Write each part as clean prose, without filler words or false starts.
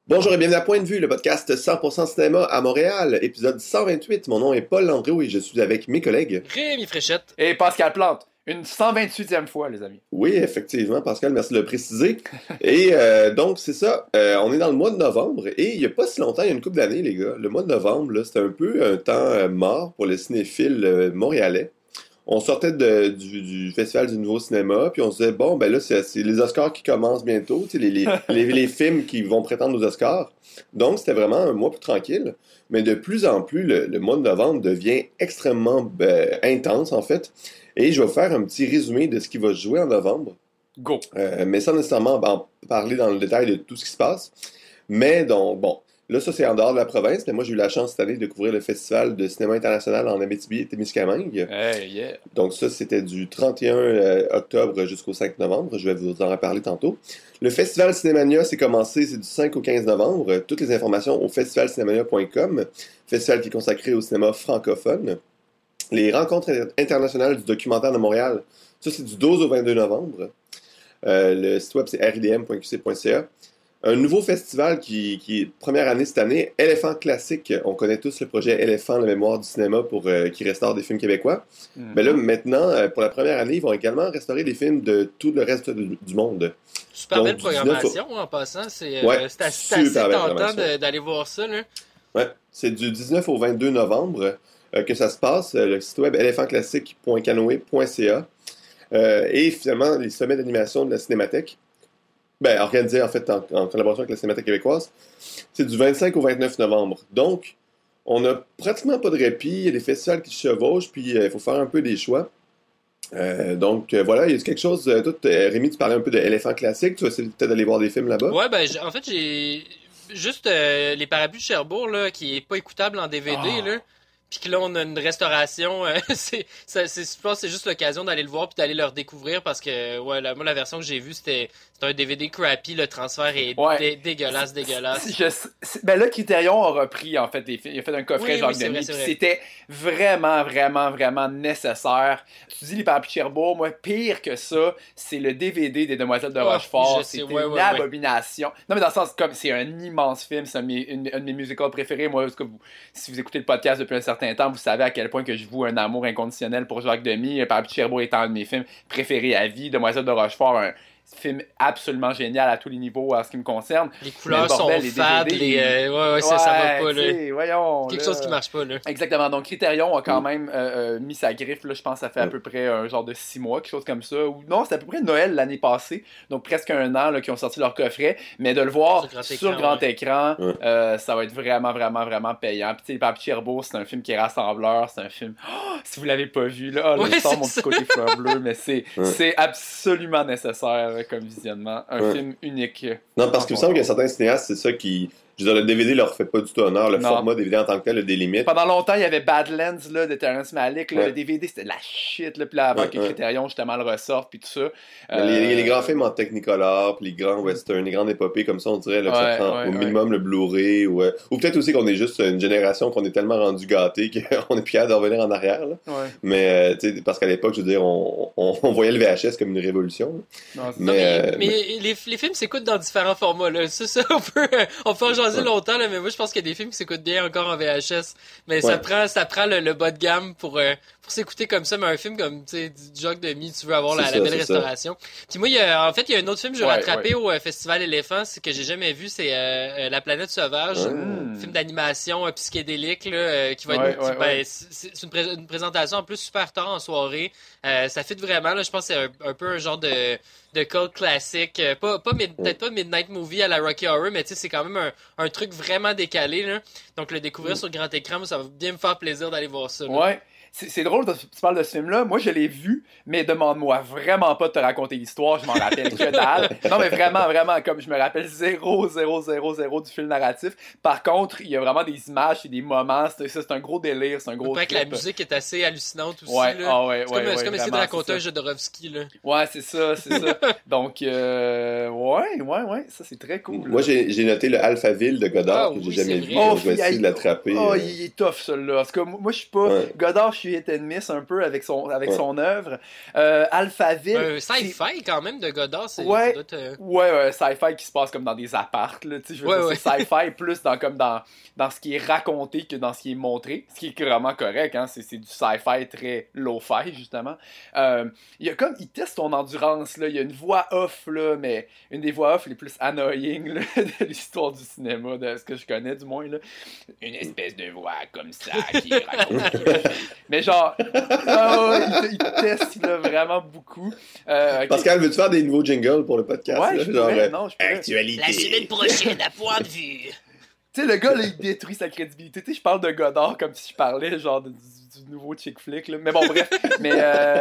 Bonjour et bienvenue à Point de Vue, le podcast 100% cinéma à Montréal, épisode 128. Mon nom est Paul Landreau et je suis avec mes collègues Rémi Fréchette. Et Pascal Plante. Une 128e fois, les amis. Oui, effectivement, Pascal, merci de le préciser. Et donc, c'est ça, on est dans le mois de novembre et il n'y a pas si longtemps, il y a une couple d'années, les gars. Le mois de novembre, là, c'était un peu un temps mort pour les cinéphiles montréalais. On sortait du Festival du Nouveau Cinéma, puis on se disait, bon, ben là, c'est les Oscars qui commencent bientôt, tu sais, les films qui vont prétendre aux Oscars. Donc, c'était vraiment un mois plus tranquille. Mais de plus en plus, le mois de novembre devient extrêmement intense, en fait. Et je vais vous faire un petit résumé de ce qui va se jouer en novembre. Go! Mais sans nécessairement en parler dans le détail de tout ce qui se passe. Mais donc, bon, là, ça, c'est en dehors de la province. Mais moi, j'ai eu la chance cette année de couvrir le Festival de cinéma international en Abitibi-Témiscamingue. Hey, yeah! Donc ça, c'était du 31 octobre jusqu'au 5 novembre. Je vais vous en reparler tantôt. Le Festival Cinémania, c'est commencé, c'est du 5 au 15 novembre. Toutes les informations au festivalcinémania.com, festival qui est consacré au cinéma francophone. Les rencontres internationales du documentaire de Montréal, ça, c'est du 12 au 22 novembre. Le site web, c'est ridm.qc.ca. Un nouveau festival qui est première année cette année, Éléphant Classique. On connaît tous le projet Éléphant, la mémoire du cinéma qui restaure des films québécois. Mais là, maintenant, pour la première année, ils vont également restaurer des films de tout le reste du monde. Super Donc, belle programmation en passant. C'est assez tentant d'aller voir ça. Là. Ouais, c'est du 19 au 22 novembre que ça se passe. Le site web éléphantclassique.canoe.ca. Et finalement, les sommets d'animation de la Cinémathèque. Organisé en fait en collaboration avec la Cinémathèque québécoise. C'est du 25 au 29 novembre. Donc, on n'a pratiquement pas de répit. Il y a des festivals qui se chevauchent, puis il faut faire un peu des choix. Donc, voilà, il y a quelque chose... Rémi, tu parlais un peu de Éléphant Classique. Tu vas essayer peut-être d'aller voir des films là-bas? Ouais, en fait, j'ai juste Les Parapluies de Cherbourg, là, qui est pas écoutable en DVD, là. Puis que là, on a une restauration. Je pense que c'est juste l'occasion d'aller le voir puis d'aller le redécouvrir parce que, ouais, moi, la version que j'ai vue, c'était un DVD crappy. Le transfert est dégueulasse. Ben là, Criterion a repris, en fait, des films. Il a fait un coffret Jacques Demy. C'était vraiment, vraiment, vraiment nécessaire. Tu dis Les Parapluies de Cherbourg, moi, pire que ça, c'est le DVD des Demoiselles de Rochefort. C'était une abomination. Non, mais dans le sens, comme c'est un immense film, c'est un de mes musicals préférés. Moi, si vous écoutez le podcast depuis un certain temps, vous savez à quel point que je voue un amour inconditionnel pour Jacques Demy. Parapluies de Cherbourg étant un de mes films préférés à vie. Demoiselles de Rochefort, un film absolument génial à tous les niveaux en ce qui me concerne. Les couleurs sont fades, ça va pas là. Voyons, quelque chose qui marche pas là. Exactement. Donc Criterion a quand même mis sa griffe là, je pense que ça fait à peu près un genre de 6 mois, quelque chose comme ça. Ou non, c'était à peu près Noël l'année passée. Donc presque un an là, qu'ils ont sorti leur coffret, mais de le voir sur grand écran, ça va être vraiment vraiment vraiment payant. Puis tu sais, Les Parapluies de Cherbourg, c'est un film qui est rassembleur, c'est un film si vous l'avez pas vu là, je sors mon petit côté fleur bleue, mais c'est absolument nécessaire comme visionnement. Un film unique. Non, parce qu'il me semble qu'il y a certains cinéastes, c'est ça qui... Je veux dire, le DVD leur fait pas du tout honneur. Le format DVD en tant que tel a des limites. Pendant longtemps, il y avait Badlands là, de Terrence Malick. Là, le DVD, c'était de la shit. Là, puis là, avant que Criterion, justement, le ressorte, puis tout ça. Les grands films en Technicolor, puis les grands westerns, les grandes épopées comme ça, on dirait là, que ça prend au minimum le Blu-ray. Ou peut-être aussi qu'on est juste une génération qu'on est tellement rendu gâtés qu'on est plus capable de revenir en arrière. Là. Mais, parce qu'à l'époque, je veux dire, on voyait le VHS comme une révolution. Mais les films s'écoutent dans différents formats. Là. Ça, on peut en jaser longtemps, là, mais moi je pense qu'il y a des films qui s'écoutent bien encore en VHS. Mais ça prend le bas de gamme pour s'écouter comme ça, mais un film comme du Jacques Demy, tu veux avoir la belle restauration. Puis moi, il y a un autre film que j'ai rattrapé au Festival Éléphant, c'est que j'ai jamais vu, c'est La Planète Sauvage, film d'animation psychédélique là, qui va être c'est une présentation en plus super tard en soirée. Ça fit vraiment, là, je pense que c'est un peu un genre de cult classique, peut-être pas Midnight Movie à la Rocky Horror, mais tu sais c'est quand même un truc vraiment décalé là. Donc le découvrir sur grand écran, moi, ça va bien me faire plaisir d'aller voir ça. Là. Ouais. C'est drôle que tu parles de ce film-là. Moi, je l'ai vu, mais demande-moi vraiment pas de te raconter l'histoire. Je m'en rappelle que dalle. Non, mais vraiment, vraiment, comme je me rappelle 0 du film narratif. Par contre, il y a vraiment des images et des moments. C'est un gros délire, c'est un gros trip. Que la musique est assez hallucinante aussi. Ouais, là. C'est comme essayer de raconter un Jodorowsky. Là. Ouais, c'est ça. Donc, ça, c'est très cool. Moi, j'ai noté le Alphaville de Godard que j'ai jamais vu. Je vais essayer de l'attraper. Il est tough, celui-là. Parce que moi, je suis pas... Godard, je suis hit and miss un peu avec son œuvre. Alphaville. Sci-fi quand même de Godard, c'est ouais, sci-fi qui se passe comme dans des appartes, là, tu sais, je veux dire, c'est sci-fi plus dans ce qui est raconté que dans ce qui est montré, ce qui est vraiment correct, hein, c'est du sci-fi très low-fi, justement. Il teste ton endurance, là, il y a une voix off, là, mais une des voix off les plus annoying là, de l'histoire du cinéma, de ce que je connais du moins, là. Une espèce de voix comme ça qui raconte. Mais genre, il teste là, vraiment beaucoup. Pascal, veux-tu faire des nouveaux jingles pour le podcast? Ouais, là? je genre, pourrais. Actualité. La semaine prochaine, à point de vue. Tu sais, le gars, là, il détruit sa crédibilité. Tu sais, je parle de Godard comme si je parlais, genre, du nouveau chick flick, là. Mais bon, bref. Mais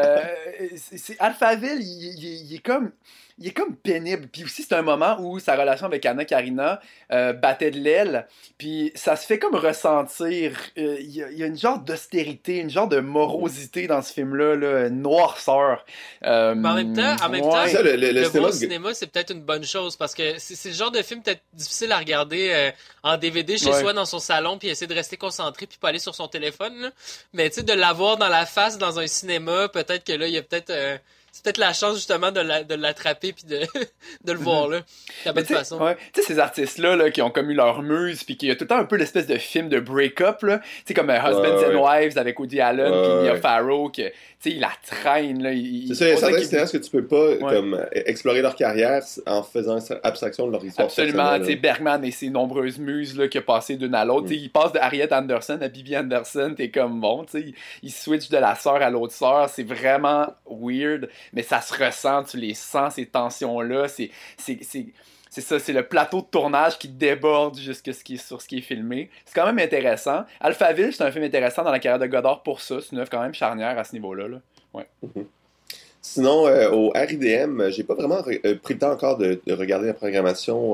Alphaville, il est comme pénible. Puis aussi, c'est un moment où sa relation avec Anna Karina battait de l'aile. Puis ça se fait comme ressentir. Il y a une genre d'austérité, une genre de morosité dans ce film-là, là, noirceur. Mais en même temps, ça, le voir au cinéma, c'est peut-être une bonne chose parce que c'est le genre de film peut-être difficile à regarder en DVD chez soi dans son salon puis essayer de rester concentré puis pas aller sur son téléphone. Là. Mais tu sais, de l'avoir dans la face dans un cinéma, peut-être que là, il y a peut-être... c'est peut-être la chance justement de l'attraper puis de le voir là. De la bonne façon. Ouais. Tu sais, ces artistes-là qui ont comme eu leur muse puis qu'il y a tout le temps un peu l'espèce de film de break-up là. Tu sais, comme Husbands and Wives avec Woody Allen puis Mia Farrow que tu sais, il la traîne là. C'est ça, il y a certains cinéastes que tu peux pas comme explorer leur carrière en faisant abstraction de leur histoire. Absolument, tu sais, Bergman et ses nombreuses muses là qui a passé d'une à l'autre. Tu sais, il passe de Harriet Anderson à Bibi Anderson, t'es comme bon, tu sais, il switch de la sœur à l'autre sœur, c'est vraiment weird. Mais ça se ressent, tu les sens, ces tensions-là. C'est ça, c'est le plateau de tournage qui déborde jusqu'à ce qui est filmé. C'est quand même intéressant. Alphaville, c'est un film intéressant dans la carrière de Godard pour ça. C'est une œuvre quand même charnière à ce niveau-là. Là. Ouais. Mm-hmm. Sinon, au RIDM, j'ai pas vraiment pris le temps encore de regarder la programmation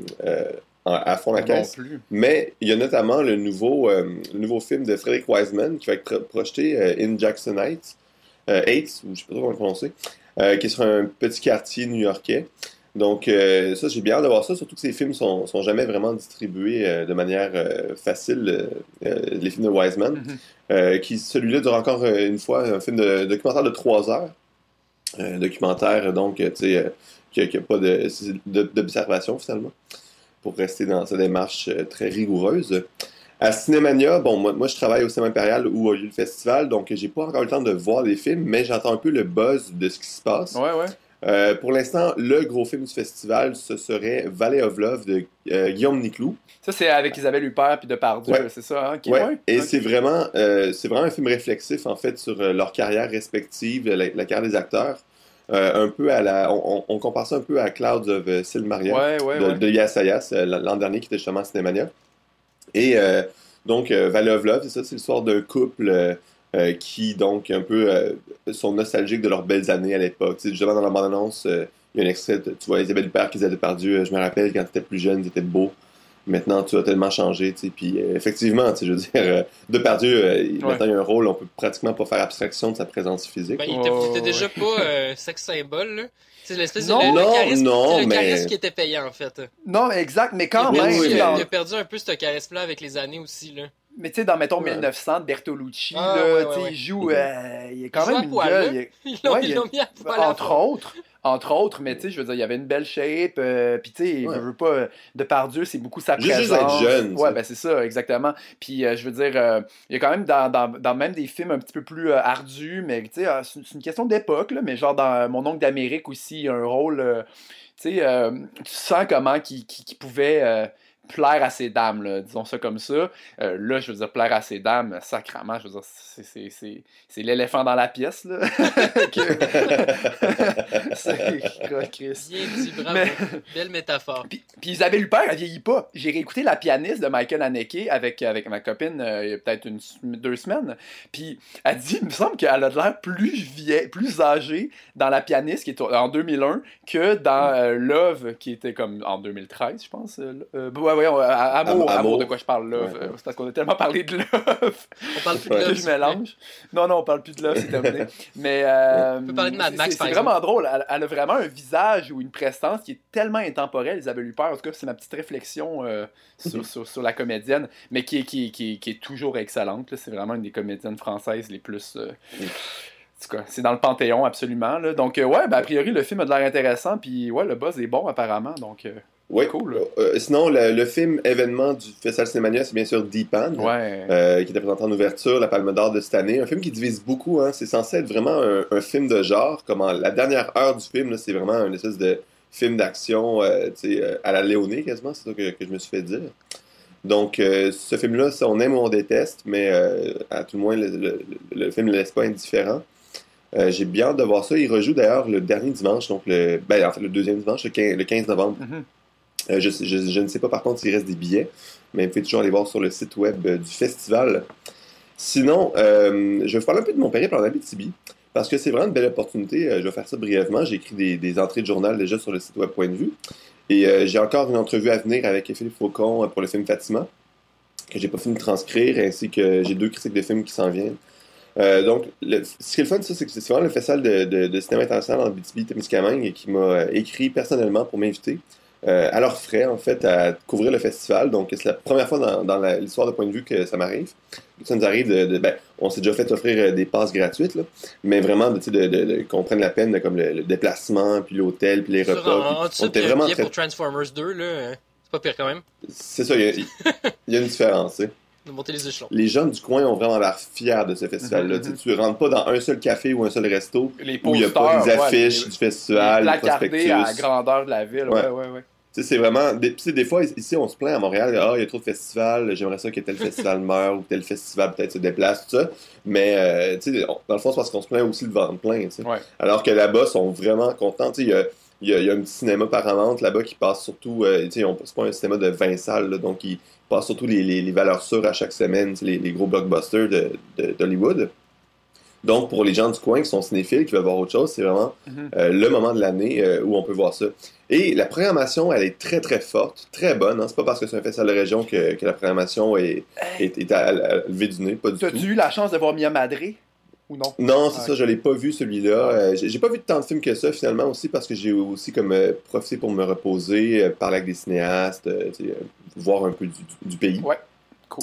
à fond la caisse. Mais il y a notamment le nouveau film de Frederick Wiseman qui va être projeté In Jackson Heights. Heights, ou je sais pas trop comment le prononcer, qui est sur un petit quartier new-yorkais. Donc, ça, j'ai bien hâte de voir ça, surtout que ces films sont jamais vraiment distribués de manière facile, les films de Wiseman. Celui-là dure encore une fois un film de documentaire de 3 heures. Documentaire, donc, tu sais, qui n'a pas d'observation, finalement, pour rester dans sa démarche très rigoureuse. À Cinémania, bon, moi je travaille au Cinéma Impérial où a eu le festival, donc j'ai pas encore eu le temps de voir les films, mais j'entends un peu le buzz de ce qui se passe. Ouais. Pour l'instant, le gros film du festival, ce serait Valley of Love de Guillaume Niclou. Ça, c'est avec Isabelle Huppert puis Depardieu, c'est ça? Hein? Et c'est vraiment un film réflexif, en fait, sur leur carrière respective, la carrière des acteurs. Un peu à on compare ça un peu à Clouds of Silmaria de Yas Ayas l'an dernier, qui était justement à Cinémania. Et donc, Valley of Love, c'est l'histoire d'un couple qui, donc, un peu sont nostalgiques de leurs belles années à l'époque. Tu sais, justement, dans la bande-annonce, il y a un extrait, tu vois Isabelle Huppert qui disait Depardieu, je me rappelle quand tu étais plus jeune, tu étais beau. Maintenant, tu as tellement changé, tu sais. Puis, effectivement, tu sais, je veux dire, Depardieu, maintenant, il y a un rôle, on peut pratiquement pas faire abstraction de sa présence physique. Ben, il était déjà pas sex symbole, là. C'est l'espèce de charisme qui était payant, en fait. Non, exact, mais quand même... Il a perdu un peu ce charisme-là avec les années aussi, là. Mais tu sais, dans, mettons, 1900, de Bertolucci, il joue... il y a quand même une gueule... Ils l'ont mis à poil. Entre autres, mais tu sais, je veux dire, il y avait une belle shape, puis tu sais, je veux pas... Depardieu, c'est beaucoup sa présence. Juste être jeune. Ouais, ben c'est ça, exactement. Puis je veux dire, il y a quand même dans même des films un petit peu plus ardus, mais tu sais, c'est une question d'époque, là, mais genre dans Mon oncle d'Amérique aussi, il y a un rôle... tu sais, tu sens comment qu'il pouvait... plaire à ces dames, là, disons ça comme ça. Là, je veux dire, plaire à ces dames, sacrément, je veux dire, c'est l'éléphant dans la pièce, là. C'est Chris. Bien dit, bravo. Belle métaphore. Puis Isabelle Huppert, elle vieillit pas. J'ai réécouté La pianiste de Michael Haneke avec ma copine il y a peut-être 2 semaines. Puis elle dit, il me semble qu'elle a l'air plus âgée dans La pianiste, qui est en 2001, que dans Love, qui était comme en 2013, je pense. Amour, de quoi je parle là. Ouais. C'est parce qu'on a tellement parlé de Love. On parle plus de Love. Je mélange. Non, on parle plus de Love, c'est terminé. Mais on peut parler de Mad Max, c'est vraiment drôle. Elle a vraiment un visage ou une prestance qui est tellement intemporelle, Isabelle Huppert. En tout cas, c'est ma petite réflexion sur la comédienne, mais qui est toujours excellente. Là. C'est vraiment une des comédiennes françaises les plus... En tout cas, c'est dans le Panthéon, absolument. Là. Donc, a priori, le film a de l'air intéressant, puis le buzz est bon, apparemment. Donc, cool. Sinon, le film événement du Festival Cinémania, c'est bien sûr Deepan, qui était présenté en ouverture, la Palme d'Or de cette année. Un film qui divise beaucoup. Hein. C'est censé être vraiment un film de genre. La dernière heure du film, là, c'est vraiment une espèce de film d'action à la Léoné, quasiment. C'est ça que je me suis fait dire. Donc, ce film-là, on aime ou on déteste, mais à tout le moins, le film ne laisse pas indifférent. J'ai bien hâte de voir ça. Il rejoue d'ailleurs le dernier dimanche, donc le deuxième dimanche, le 15 novembre. Mm-hmm. Je ne sais pas par contre s'il reste des billets, mais vous pouvez toujours aller voir sur le site web du festival. Sinon, je vais vous parler un peu de mon périple en Abitibi, parce que c'est vraiment une belle opportunité. Je vais faire ça brièvement. J'ai écrit des entrées de journal déjà sur le site web Point de vue. Et j'ai encore une entrevue à venir avec Philippe Faucon pour le film Fatima, que j'ai pas fini de transcrire, ainsi que j'ai 2 critiques de films qui s'en viennent. Donc, ce qui est le fun, c'est que c'est vraiment le festival de cinéma international en Abitibi-Témiscamingue qui m'a écrit personnellement pour m'inviter à leurs frais, en fait, à couvrir le festival. Donc, c'est la première fois dans l'histoire de Point de vue que ça m'arrive. Ça nous arrive on s'est déjà fait offrir des passes gratuites, là, mais vraiment qu'on prenne la peine de, comme le déplacement, puis l'hôtel, puis les repas. En dessous, puis un billet pour Transformers 2, là, c'est pas pire quand même. C'est ça, il y a une différence, tu sais. De monter les échelons. Les gens du coin ont vraiment l'air fiers de ce festival-là. Mm-hmm. Tu rentres pas dans un seul café ou un seul resto où il n'y a pas des affiches du festival, les prospectus. À la grandeur de la ville, ouais. C'est vraiment... Des fois, ici, on se plaint à Montréal, il y a trop de festivals, j'aimerais ça que tel festival meure ou tel festival peut-être se déplace, tout ça. Mais, dans le fond, c'est parce qu'on se plaint aussi de vendre plein, ouais. Alors que là-bas, ils sont vraiment contents. Il y a un petit cinéma Paramount là-bas qui passe surtout... c'est pas un cinéma de 20 salles, là, donc ils passent surtout les valeurs sûres à chaque semaine, les gros blockbusters d'Hollywood. Donc, pour les gens du coin qui sont cinéphiles, qui veulent voir autre chose, c'est vraiment le moment de l'année où on peut voir ça. Et la programmation, elle est très, très forte, très bonne. Hein? C'est pas parce que c'est un festival de région que la programmation est à lever du nez, pas du tout. T'as-tu eu la chance de voir Mia Madré ou non? Non, c'est ça, je l'ai pas vu celui-là. J'ai pas vu tant de films que ça finalement aussi parce que j'ai aussi comme profité pour me reposer, parler avec des cinéastes, voir un peu du pays. Ouais, cool.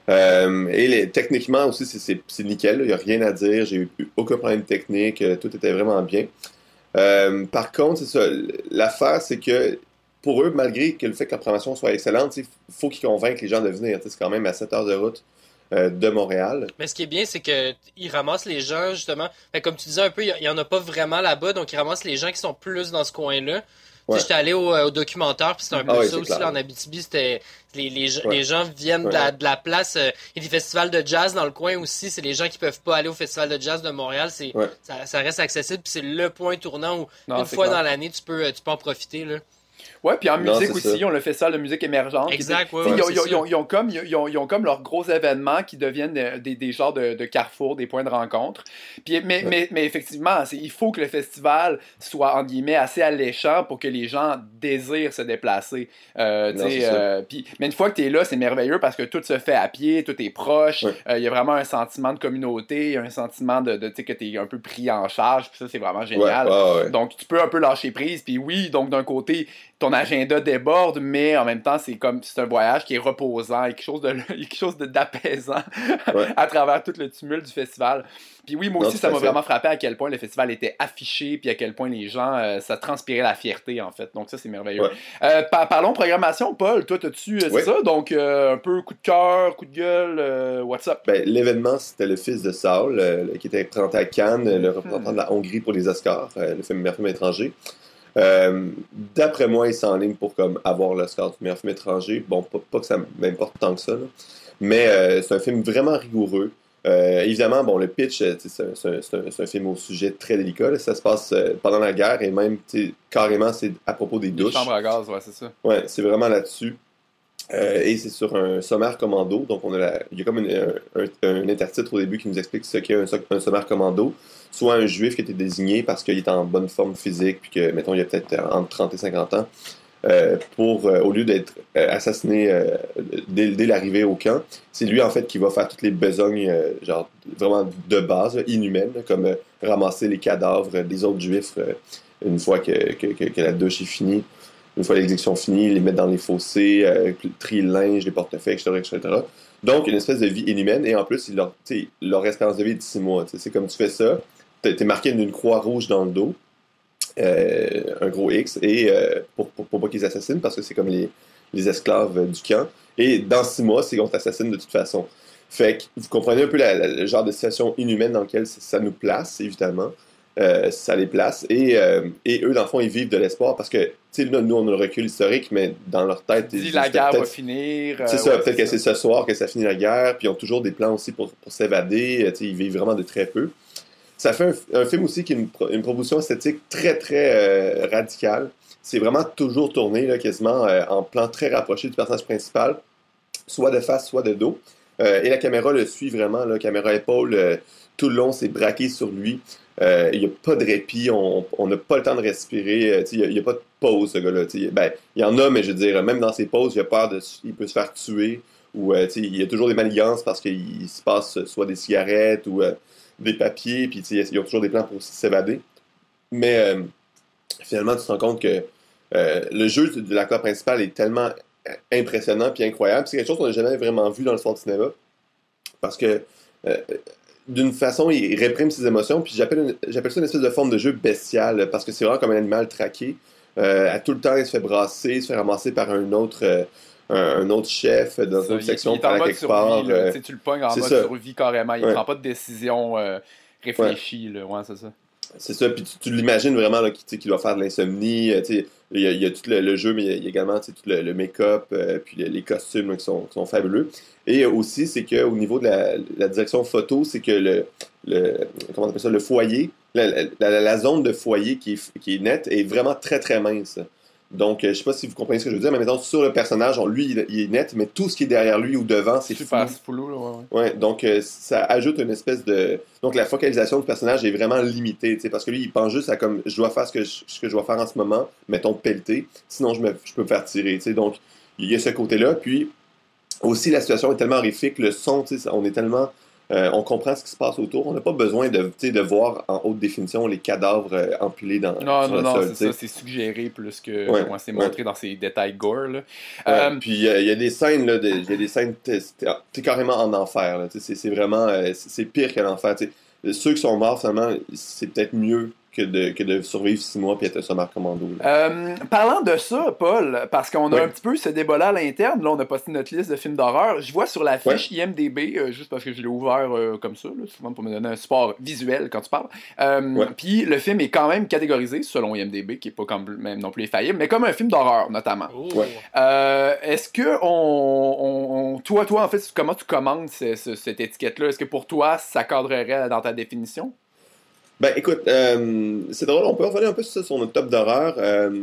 Et techniquement aussi, c'est nickel. Il n'y a rien à dire. J'ai eu aucun problème technique. Tout était vraiment bien. Par contre, c'est ça. L'affaire, c'est que pour eux, malgré que le fait que la programmation soit excellente, il faut qu'ils convainquent les gens de venir. C'est quand même à 7 heures de route de Montréal. Mais ce qui est bien, c'est qu'ils ramassent les gens, justement. Comme tu disais un peu, il n'y en a pas vraiment là-bas, donc ils ramassent les gens qui sont plus dans ce coin-là. Ouais. J'étais allé au documentaire, puis c'était un peu ça aussi, là, en Abitibi, c'était les gens viennent de la place. Il y a des festivals de jazz dans le coin aussi, c'est les gens qui peuvent pas aller au festival de jazz de Montréal, ça reste accessible, puis c'est le point tournant où une fois dans l'année, tu peux en profiter, là. Ouais, puis en musique aussi, ils ont le festival de musique émergente. Exact, ils ont comme leurs gros événements qui deviennent des genres de carrefours, des points de rencontre. Puis, mais effectivement, il faut que le festival soit, en guillemets, assez alléchant pour que les gens désirent se déplacer. Mais une fois que tu es là, c'est merveilleux parce que tout se fait à pied, tout est proche. Il y a vraiment un sentiment de communauté, un sentiment de que tu es un peu pris en charge. Puis ça, c'est vraiment génial. Donc, tu peux un peu lâcher prise. Puis oui, donc d'un côté, ton agenda déborde, mais en même temps, c'est un voyage qui est reposant et quelque chose d'apaisant à travers tout le tumulte du festival. Puis oui, moi aussi, ça m'a vraiment frappé à quel point le festival était affiché, puis à quel point les gens, ça transpirait la fierté, en fait. Donc ça, c'est merveilleux. Parlons programmation, Paul. Toi, t'as-tu, c'est ça? Donc, un peu coup de cœur, coup de gueule, what's up? L'événement, c'était Le Fils de Saul, qui était présenté à Cannes, le représentant de la Hongrie pour les Oscars, le meilleur film étranger. D'après moi, il s'enligne pour avoir l'Oscar du meilleur film étranger. Bon, pas que ça m'importe tant que ça, là. Mais c'est un film vraiment rigoureux. Évidemment, le pitch, c'est un film au sujet très délicat. Là. Ça se passe pendant la guerre et même carrément, c'est à propos des douches. Les chambres à gaz, c'est ça. Ouais, c'est vraiment là-dessus. Et c'est sur un sommaire commando. Donc, il y a comme un intertitre au début qui nous explique ce qu'est un sommaire commando. Soit un juif qui a été désigné parce qu'il est en bonne forme physique, puis que, mettons, il a peut-être entre 30 et 50 ans, au lieu d'être assassiné dès l'arrivée au camp, c'est lui en fait qui va faire toutes les besognes genre vraiment de base, là, inhumaines, là, comme ramasser les cadavres des autres juifs une fois que la douche est finie, une fois l'exécution finie, les mettre dans les fossés, trier le linge, les portefeuilles, etc. Donc une espèce de vie inhumaine, et en plus leur espérance de vie est de 6 mois. C'est comme tu fais ça, t'es marqué d'une croix rouge dans le dos, un gros X, et pour pas qu'ils assassinent, parce que c'est comme les esclaves du camp. Et dans 6 mois, c'est qu'on t'assassine de toute façon. Fait que vous comprenez un peu le genre de situation inhumaine dans laquelle ça nous place, évidemment. Ça les place. Et eux, dans le fond, ils vivent de l'espoir parce que, tu sais, nous, on a le recul historique, mais dans leur tête... Dis la guerre va finir. C'est ça, peut-être que c'est ce soir que ça finit la guerre, puis ils ont toujours des plans aussi pour s'évader. Tu sais, ils vivent vraiment de très peu. Ça fait un film aussi qui a une proposition esthétique très, très radicale. C'est vraiment toujours tourné, là, quasiment en plan très rapproché du personnage principal, soit de face, soit de dos. Et la caméra le suit vraiment, la caméra épaule, tout le long, c'est braqué sur lui. Il n'y a pas de répit, on n'a pas le temps de respirer, il n'y a pas de pause, ce gars-là. Ben, il y en a, mais je veux dire, même dans ses pauses, il a peur il peut se faire tuer, ou il y a toujours des manigances parce qu'il se passe soit des cigarettes ou des papiers, puis ils ont toujours des plans pour s'évader. Mais finalement, tu te rends compte que le jeu de l'acteur principal est tellement impressionnant puis incroyable. C'est quelque chose qu'on n'a jamais vraiment vu dans le sport de cinéma, parce que d'une façon, il réprime ses émotions, puis j'appelle ça une espèce de forme de jeu bestial, parce que c'est vraiment comme un animal traqué. À tout le temps, il se fait brasser, il se fait ramasser par un autre chef dans une section par là quelque part. Tu le pognes en mode survie carrément, il prend pas de décision réfléchie, là. Ouais, c'est ça. C'est ça, puis tu l'imagines vraiment là, qu'il doit faire de l'insomnie. Il y a tout le jeu, mais il y a également tout le make-up, puis les costumes là, qui sont fabuleux. Et aussi, c'est qu'au niveau de la direction photo, c'est que comment on appelle ça, le foyer, la zone de foyer qui est nette est vraiment très très mince. Donc, je sais pas si vous comprenez ce que je veux dire, mais mettons, sur le personnage, lui, il est net, mais tout ce qui est derrière lui ou devant, c'est flou. Ouais, donc ça ajoute une espèce de... Donc, la focalisation du personnage est vraiment limitée, parce que lui, il pense juste à comme, je dois faire ce que je dois faire en ce moment, mettons, pelleter, sinon je peux me faire tirer, donc, il y a ce côté-là, puis aussi, la situation est tellement horrifique, le son, on est tellement... on comprend ce qui se passe autour. On n'a pas besoin de voir en haute définition les cadavres empilés sur le sol. C'est ça, c'est suggéré plus que c'est montré dans ces détails gore. Là. Puis il y a des scènes, il y a des scènes, t'es carrément en enfer. Là, c'est vraiment, c'est pire que l'enfer. Ceux qui sont morts, finalement, c'est peut-être mieux que de survivre 6 mois puis être un sommaire commando. Parlant de ça, Paul, parce qu'on a un petit peu ce débat-là à l'interne, là, on a posté notre liste de films d'horreur. Je vois sur la fiche IMDb, juste parce que je l'ai ouvert comme ça, là, souvent pour me donner un support visuel quand tu parles. Puis le film est quand même catégorisé, selon IMDb, qui est pas comme même non plus infaillible, mais comme un film d'horreur, notamment. Est-ce que toi, en fait, comment tu commandes cette étiquette-là? Est-ce que pour toi, ça cadrerait dans ta définition? Ben, écoute, c'est drôle, on peut revenir un peu sur notre top d'horreur.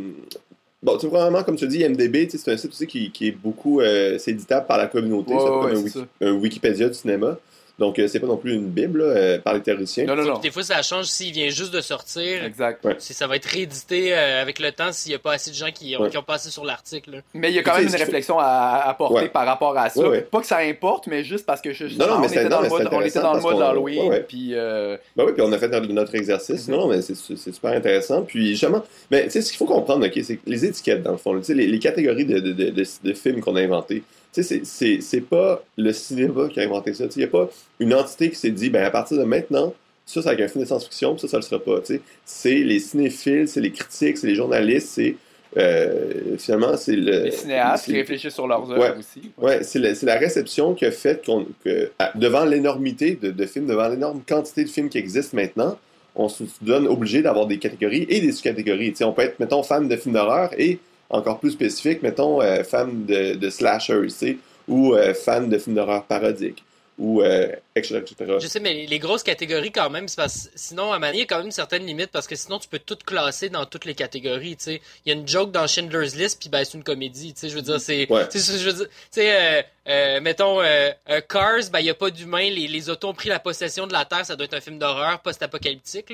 Bon, tu sais, probablement, comme tu dis, IMDb, c'est un site aussi qui est beaucoup... c'est éditable par la communauté, c'est comme un Wikipédia du cinéma. Donc, c'est pas non plus une bible par les théoriciens. Non. Des fois, ça change s'il vient juste de sortir. Exact. Ça va être réédité avec le temps s'il n'y a pas assez de gens qui ont passé sur l'article. Là. Mais il y a quand même une réflexion à apporter par rapport à ça. Pas que ça importe, mais juste parce que on était dans le mode d'Halloween. Puis puis on a fait notre exercice. Non, mais c'est super intéressant. Puis justement, mais tu sais, ce qu'il faut comprendre, c'est que les étiquettes, dans le fond, les catégories de films qu'on a inventées, tu sais, c'est pas le cinéma qui a inventé ça. Il n'y a pas une entité qui s'est dit, ben à partir de maintenant, ça, c'est avec un film de science-fiction, puis ça le sera pas. Tu sais. C'est les cinéphiles, c'est les critiques, c'est les journalistes, c'est finalement, c'est les cinéastes qui réfléchissent sur leurs œuvres aussi. C'est la réception qui a fait que devant l'énormité de films, devant l'énorme quantité de films qui existent maintenant, on se donne obligé d'avoir des catégories et des sous-catégories. Tu sais, on peut être, mettons, fan de films d'horreur et encore plus spécifique, mettons, fan de slasher ici, ou fan de films d'horreur parodiques, ou etc. Je sais, mais les grosses catégories quand même, c'est parce que sinon, à un moment donné, il y a quand même une certaine limite, parce que sinon, tu peux tout classer dans toutes les catégories, tu sais. Il y a une joke dans Schindler's List, puis ben, c'est une comédie, tu sais, je veux dire, c'est... Ouais. Tu sais, mettons, Cars, ben, il n'y a pas d'humains, les autos ont pris la possession de la Terre, ça doit être un film d'horreur post-apocalyptique, là.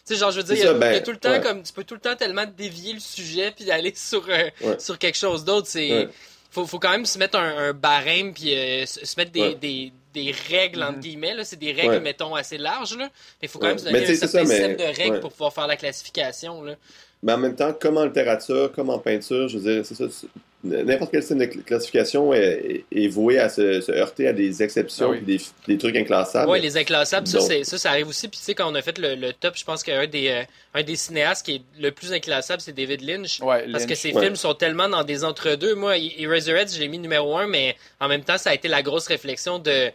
sais, genre, je veux dire, il y a tout le temps, comme, tu peux tout le temps tellement dévier le sujet puis aller sur quelque chose d'autre. Faut quand même se mettre un barème puis se mettre des règles, entre guillemets, là. C'est des règles, mettons, assez larges, là. Mais il faut quand même se donner un certain système de règles pour pouvoir faire la classification, là. Mais en même temps, comme en littérature, comme en peinture, je veux dire, c'est ça. N'importe quel système de classification est voué à se heurter à des exceptions et des trucs inclassables. Oui, les inclassables, ça arrive aussi. Puis tu sais, quand on a fait le top, je pense qu'un des cinéastes qui est le plus inclassable, c'est David Lynch. Parce que ses films sont tellement dans des entre-deux. Moi, Eraserhead, je l'ai mis numéro 1, mais en même temps, ça a été la grosse réflexion de...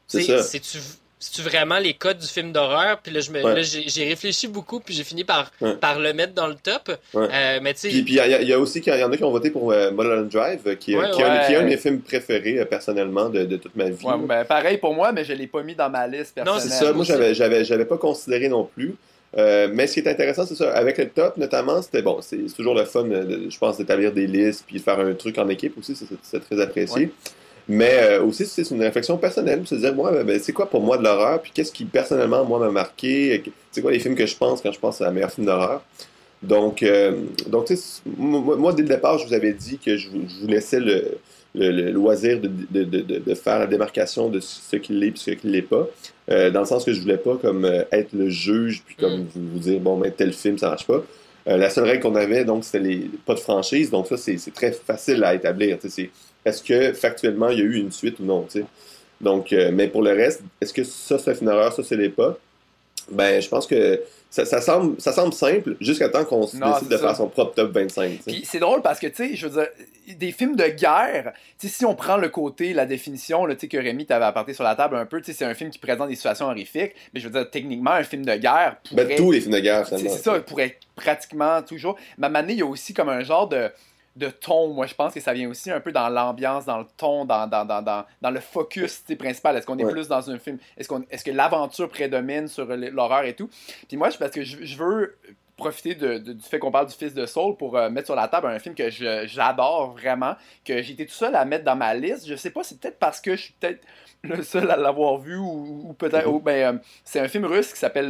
C'est-tu vraiment les codes du film d'horreur? Puis là, j'ai réfléchi beaucoup, puis j'ai fini par le mettre dans le top. Mais tu sais... Puis il y a aussi, il y en a qui ont voté pour Mulholland Drive, qui est un de mes films préférés, personnellement, de toute ma vie. Ben, pareil pour moi, mais je l'ai pas mis dans ma liste personnelle. Non, c'est ça. Moi, j'avais pas considéré non plus. Mais ce qui est intéressant, c'est ça. Avec le top, notamment, c'était bon. C'est toujours le fun, je pense, d'établir des listes, puis faire un truc en équipe aussi. C'est très apprécié. Ouais. Mais aussi, c'est une réflexion personnelle, se dire, moi, c'est quoi pour moi de l'horreur, puis qu'est-ce qui, personnellement, moi, m'a marqué, c'est quoi les films que je pense quand je pense à la meilleure film d'horreur. Donc tu sais, moi, dès le départ, je vous avais dit que je vous laissais le loisir de faire la démarcation de ce qui l'est et ce qui l'est pas, dans le sens que je voulais pas comme être le juge, puis comme vous dire, bon, ben, tel film, ça marche pas. La seule règle qu'on avait, donc, c'était pas de franchise, donc ça, c'est très facile à établir, tu sais, est-ce que, factuellement, il y a eu une suite ou non, tu sais. Donc, mais pour le reste, est-ce que ça, c'est un film d'horreur, ça, c'est l'est pas? Ben, je pense que ça semble simple jusqu'à temps qu'on décide de faire son propre top 25. T'sais. Puis c'est drôle parce que, tu sais, je veux dire, des films de guerre, tu sais, si on prend le côté, la définition, là, tu sais, que Rémi t'avait apporté sur la table un peu, tu sais, c'est un film qui présente des situations horrifiques, mais je veux dire, techniquement, un film de guerre pourrait... Ben, tous les films de guerre, c'est ça, pourrait pratiquement toujours... Mais à un moment donné, il y a aussi comme un genre de ton, moi je pense que ça vient aussi un peu dans l'ambiance, dans le ton, dans le focus principal. Est-ce qu'on est plus dans un film, est-ce que l'aventure prédomine sur l'horreur et tout? Puis moi, parce que je veux profiter du fait qu'on parle du Fils de Saul pour mettre sur la table un film que j'adore vraiment, que j'ai été tout seul à mettre dans ma liste. Je sais pas, c'est peut-être parce que je suis peut-être le seul à l'avoir vu ou peut-être c'est un film russe qui s'appelle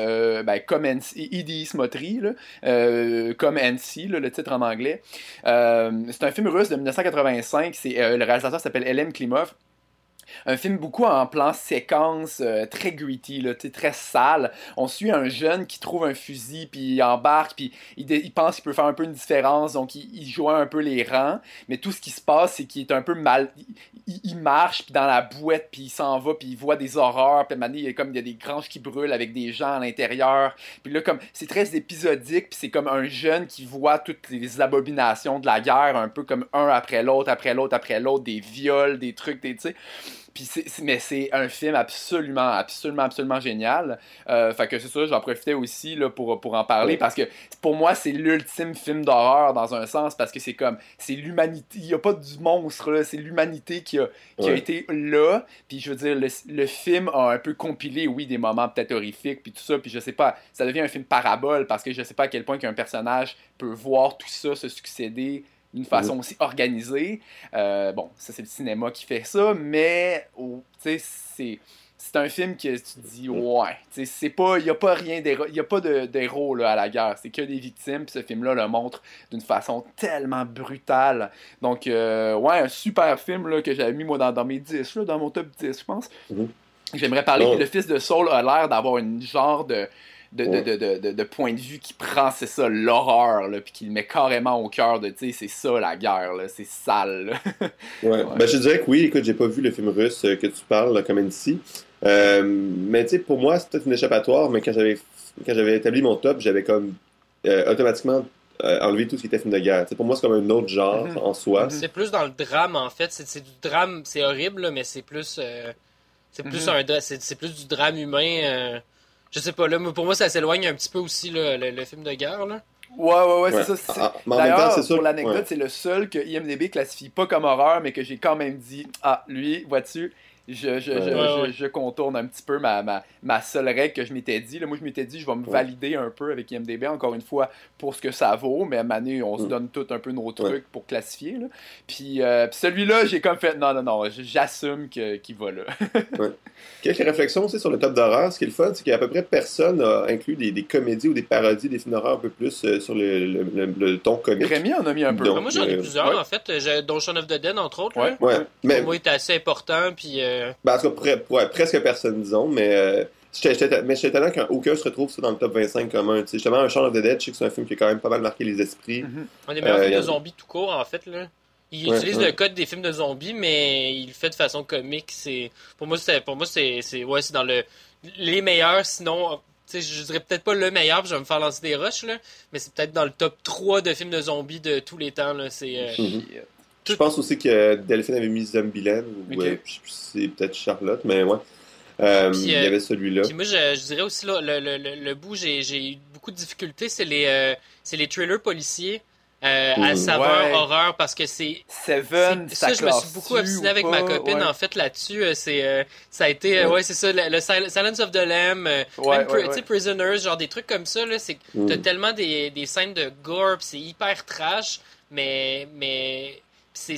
Idi Smotry, Come and See, le titre en anglais. C'est un film russe de 1985. Le réalisateur s'appelle Elem Klimov. Un film beaucoup en plan séquence, très gritty, là, très sale. On suit un jeune qui trouve un fusil, puis il embarque, puis il pense qu'il peut faire un peu une différence, donc il joint un peu les rangs. Mais tout ce qui se passe, c'est qu'il est un peu mal... Il marche, puis dans la bouette, puis il s'en va, puis il voit des horreurs, puis maintenant, il y a des granges qui brûlent avec des gens à l'intérieur. Puis là, comme c'est très épisodique, puis c'est comme un jeune qui voit toutes les abominations de la guerre, un peu comme un après l'autre, après l'autre, après l'autre, des viols, des trucs, tu sais... Puis mais c'est un film absolument génial. Fait que c'est ça, j'en profitais aussi là, pour en parler, parce que pour moi, c'est l'ultime film d'horreur dans un sens, parce que c'est l'humanité. Il n'y a pas du monstre, là, c'est l'humanité qui a été là. Puis je veux dire, le film a un peu compilé, oui, des moments peut-être horrifiques, puis tout ça. Puis je sais pas, ça devient un film parabole, parce que je sais pas à quel point qu'un personnage peut voir tout ça se succéder d'une façon aussi organisée. Bon, ça c'est le cinéma qui fait ça, mais tu sais, c'est un film que tu te dis, ouais, tu sais, c'est pas, il n'y a pas rien il y a pas d'héros là, à la guerre, c'est que des victimes, puis ce film-là le montre d'une façon tellement brutale. Donc, ouais, un super film là, que j'avais mis moi dans mes 10, là, dans mon top 10, je pense. J'aimerais parler que Le Fils de Saul a l'air d'avoir une genre de point de vue qui prend, c'est ça, l'horreur, là, puis qui le met carrément au cœur de, tu sais, c'est ça la guerre, là, c'est sale. Là. Ouais. Ben, je dirais que oui, écoute, j'ai pas vu le film russe que tu parles, comme ici. Mais tu sais, pour moi, c'est peut-être une échappatoire, mais quand j'avais établi mon top, j'avais comme automatiquement enlevé tout ce qui était film de guerre. T'sais, pour moi, c'est comme un autre genre en soi. C'est plus dans le drame, en fait. C'est du drame, c'est horrible, là, mais c'est plus, c'est plus du drame humain. Je sais pas, là, pour moi, ça s'éloigne un petit peu aussi, là, le film de guerre, là. Ouais, c'est ça. D'ailleurs, pour l'anecdote, c'est le seul que IMDb classifie pas comme horreur, mais que j'ai quand même dit, lui, vois-tu, je contourne un petit peu ma seule règle que je m'étais dit. Là, moi, je m'étais dit, je vais me valider un peu avec IMDb, encore une fois, pour ce que ça vaut, mais à un moment donné, on se donne tout un peu nos trucs pour classifier. Là. Puis celui-là, j'ai comme fait, non, j'assume qu'il va là. Quelques réflexions aussi sur le top d'horreur. Ce qui est le fun, c'est qu'à peu près personne a inclus des comédies ou des parodies des films d'horreur un peu plus sur le ton comique. Rémi en a mis un peu. Donc, moi, j'en ai plusieurs, en fait, dont Shaun of the Dead, entre autres. Là. Mais, pour moi, il était assez important. Puis, en tout cas, presque personne, disons, mais j'étais étonné qu'aucun se retrouve ça dans le top 25 commun. Justement, un Shaun of the Dead, je sais que c'est un film qui a quand même pas mal marqué les esprits. Un des meilleurs films de zombies tout court, en fait. Là. Il utilise le code des films de zombies, mais il le fait de façon comique. Pour moi, c'est dans les meilleurs, sinon... je dirais peut-être pas le meilleur, puis je vais me faire lancer des rushs, là, mais c'est peut-être dans le top 3 de films de zombies de tous les temps. Là. Je pense aussi que Delphine avait mis Zombieland, ou je sais plus si c'est peut-être Charlotte, mais ouais. Il y avait celui-là. Puis moi, je dirais aussi, là, le bout, j'ai eu beaucoup de difficultés, c'est les thrillers policiers. À saveur horreur, parce que c'est Seven, ça je me suis beaucoup obstiné avec ma copine en fait là-dessus. Ça a été c'est ça, le Silence of the Lamb, Prisoners, genre des trucs comme ça là, c'est t'as tellement des scènes de gore, pis c'est hyper trash, mais c'est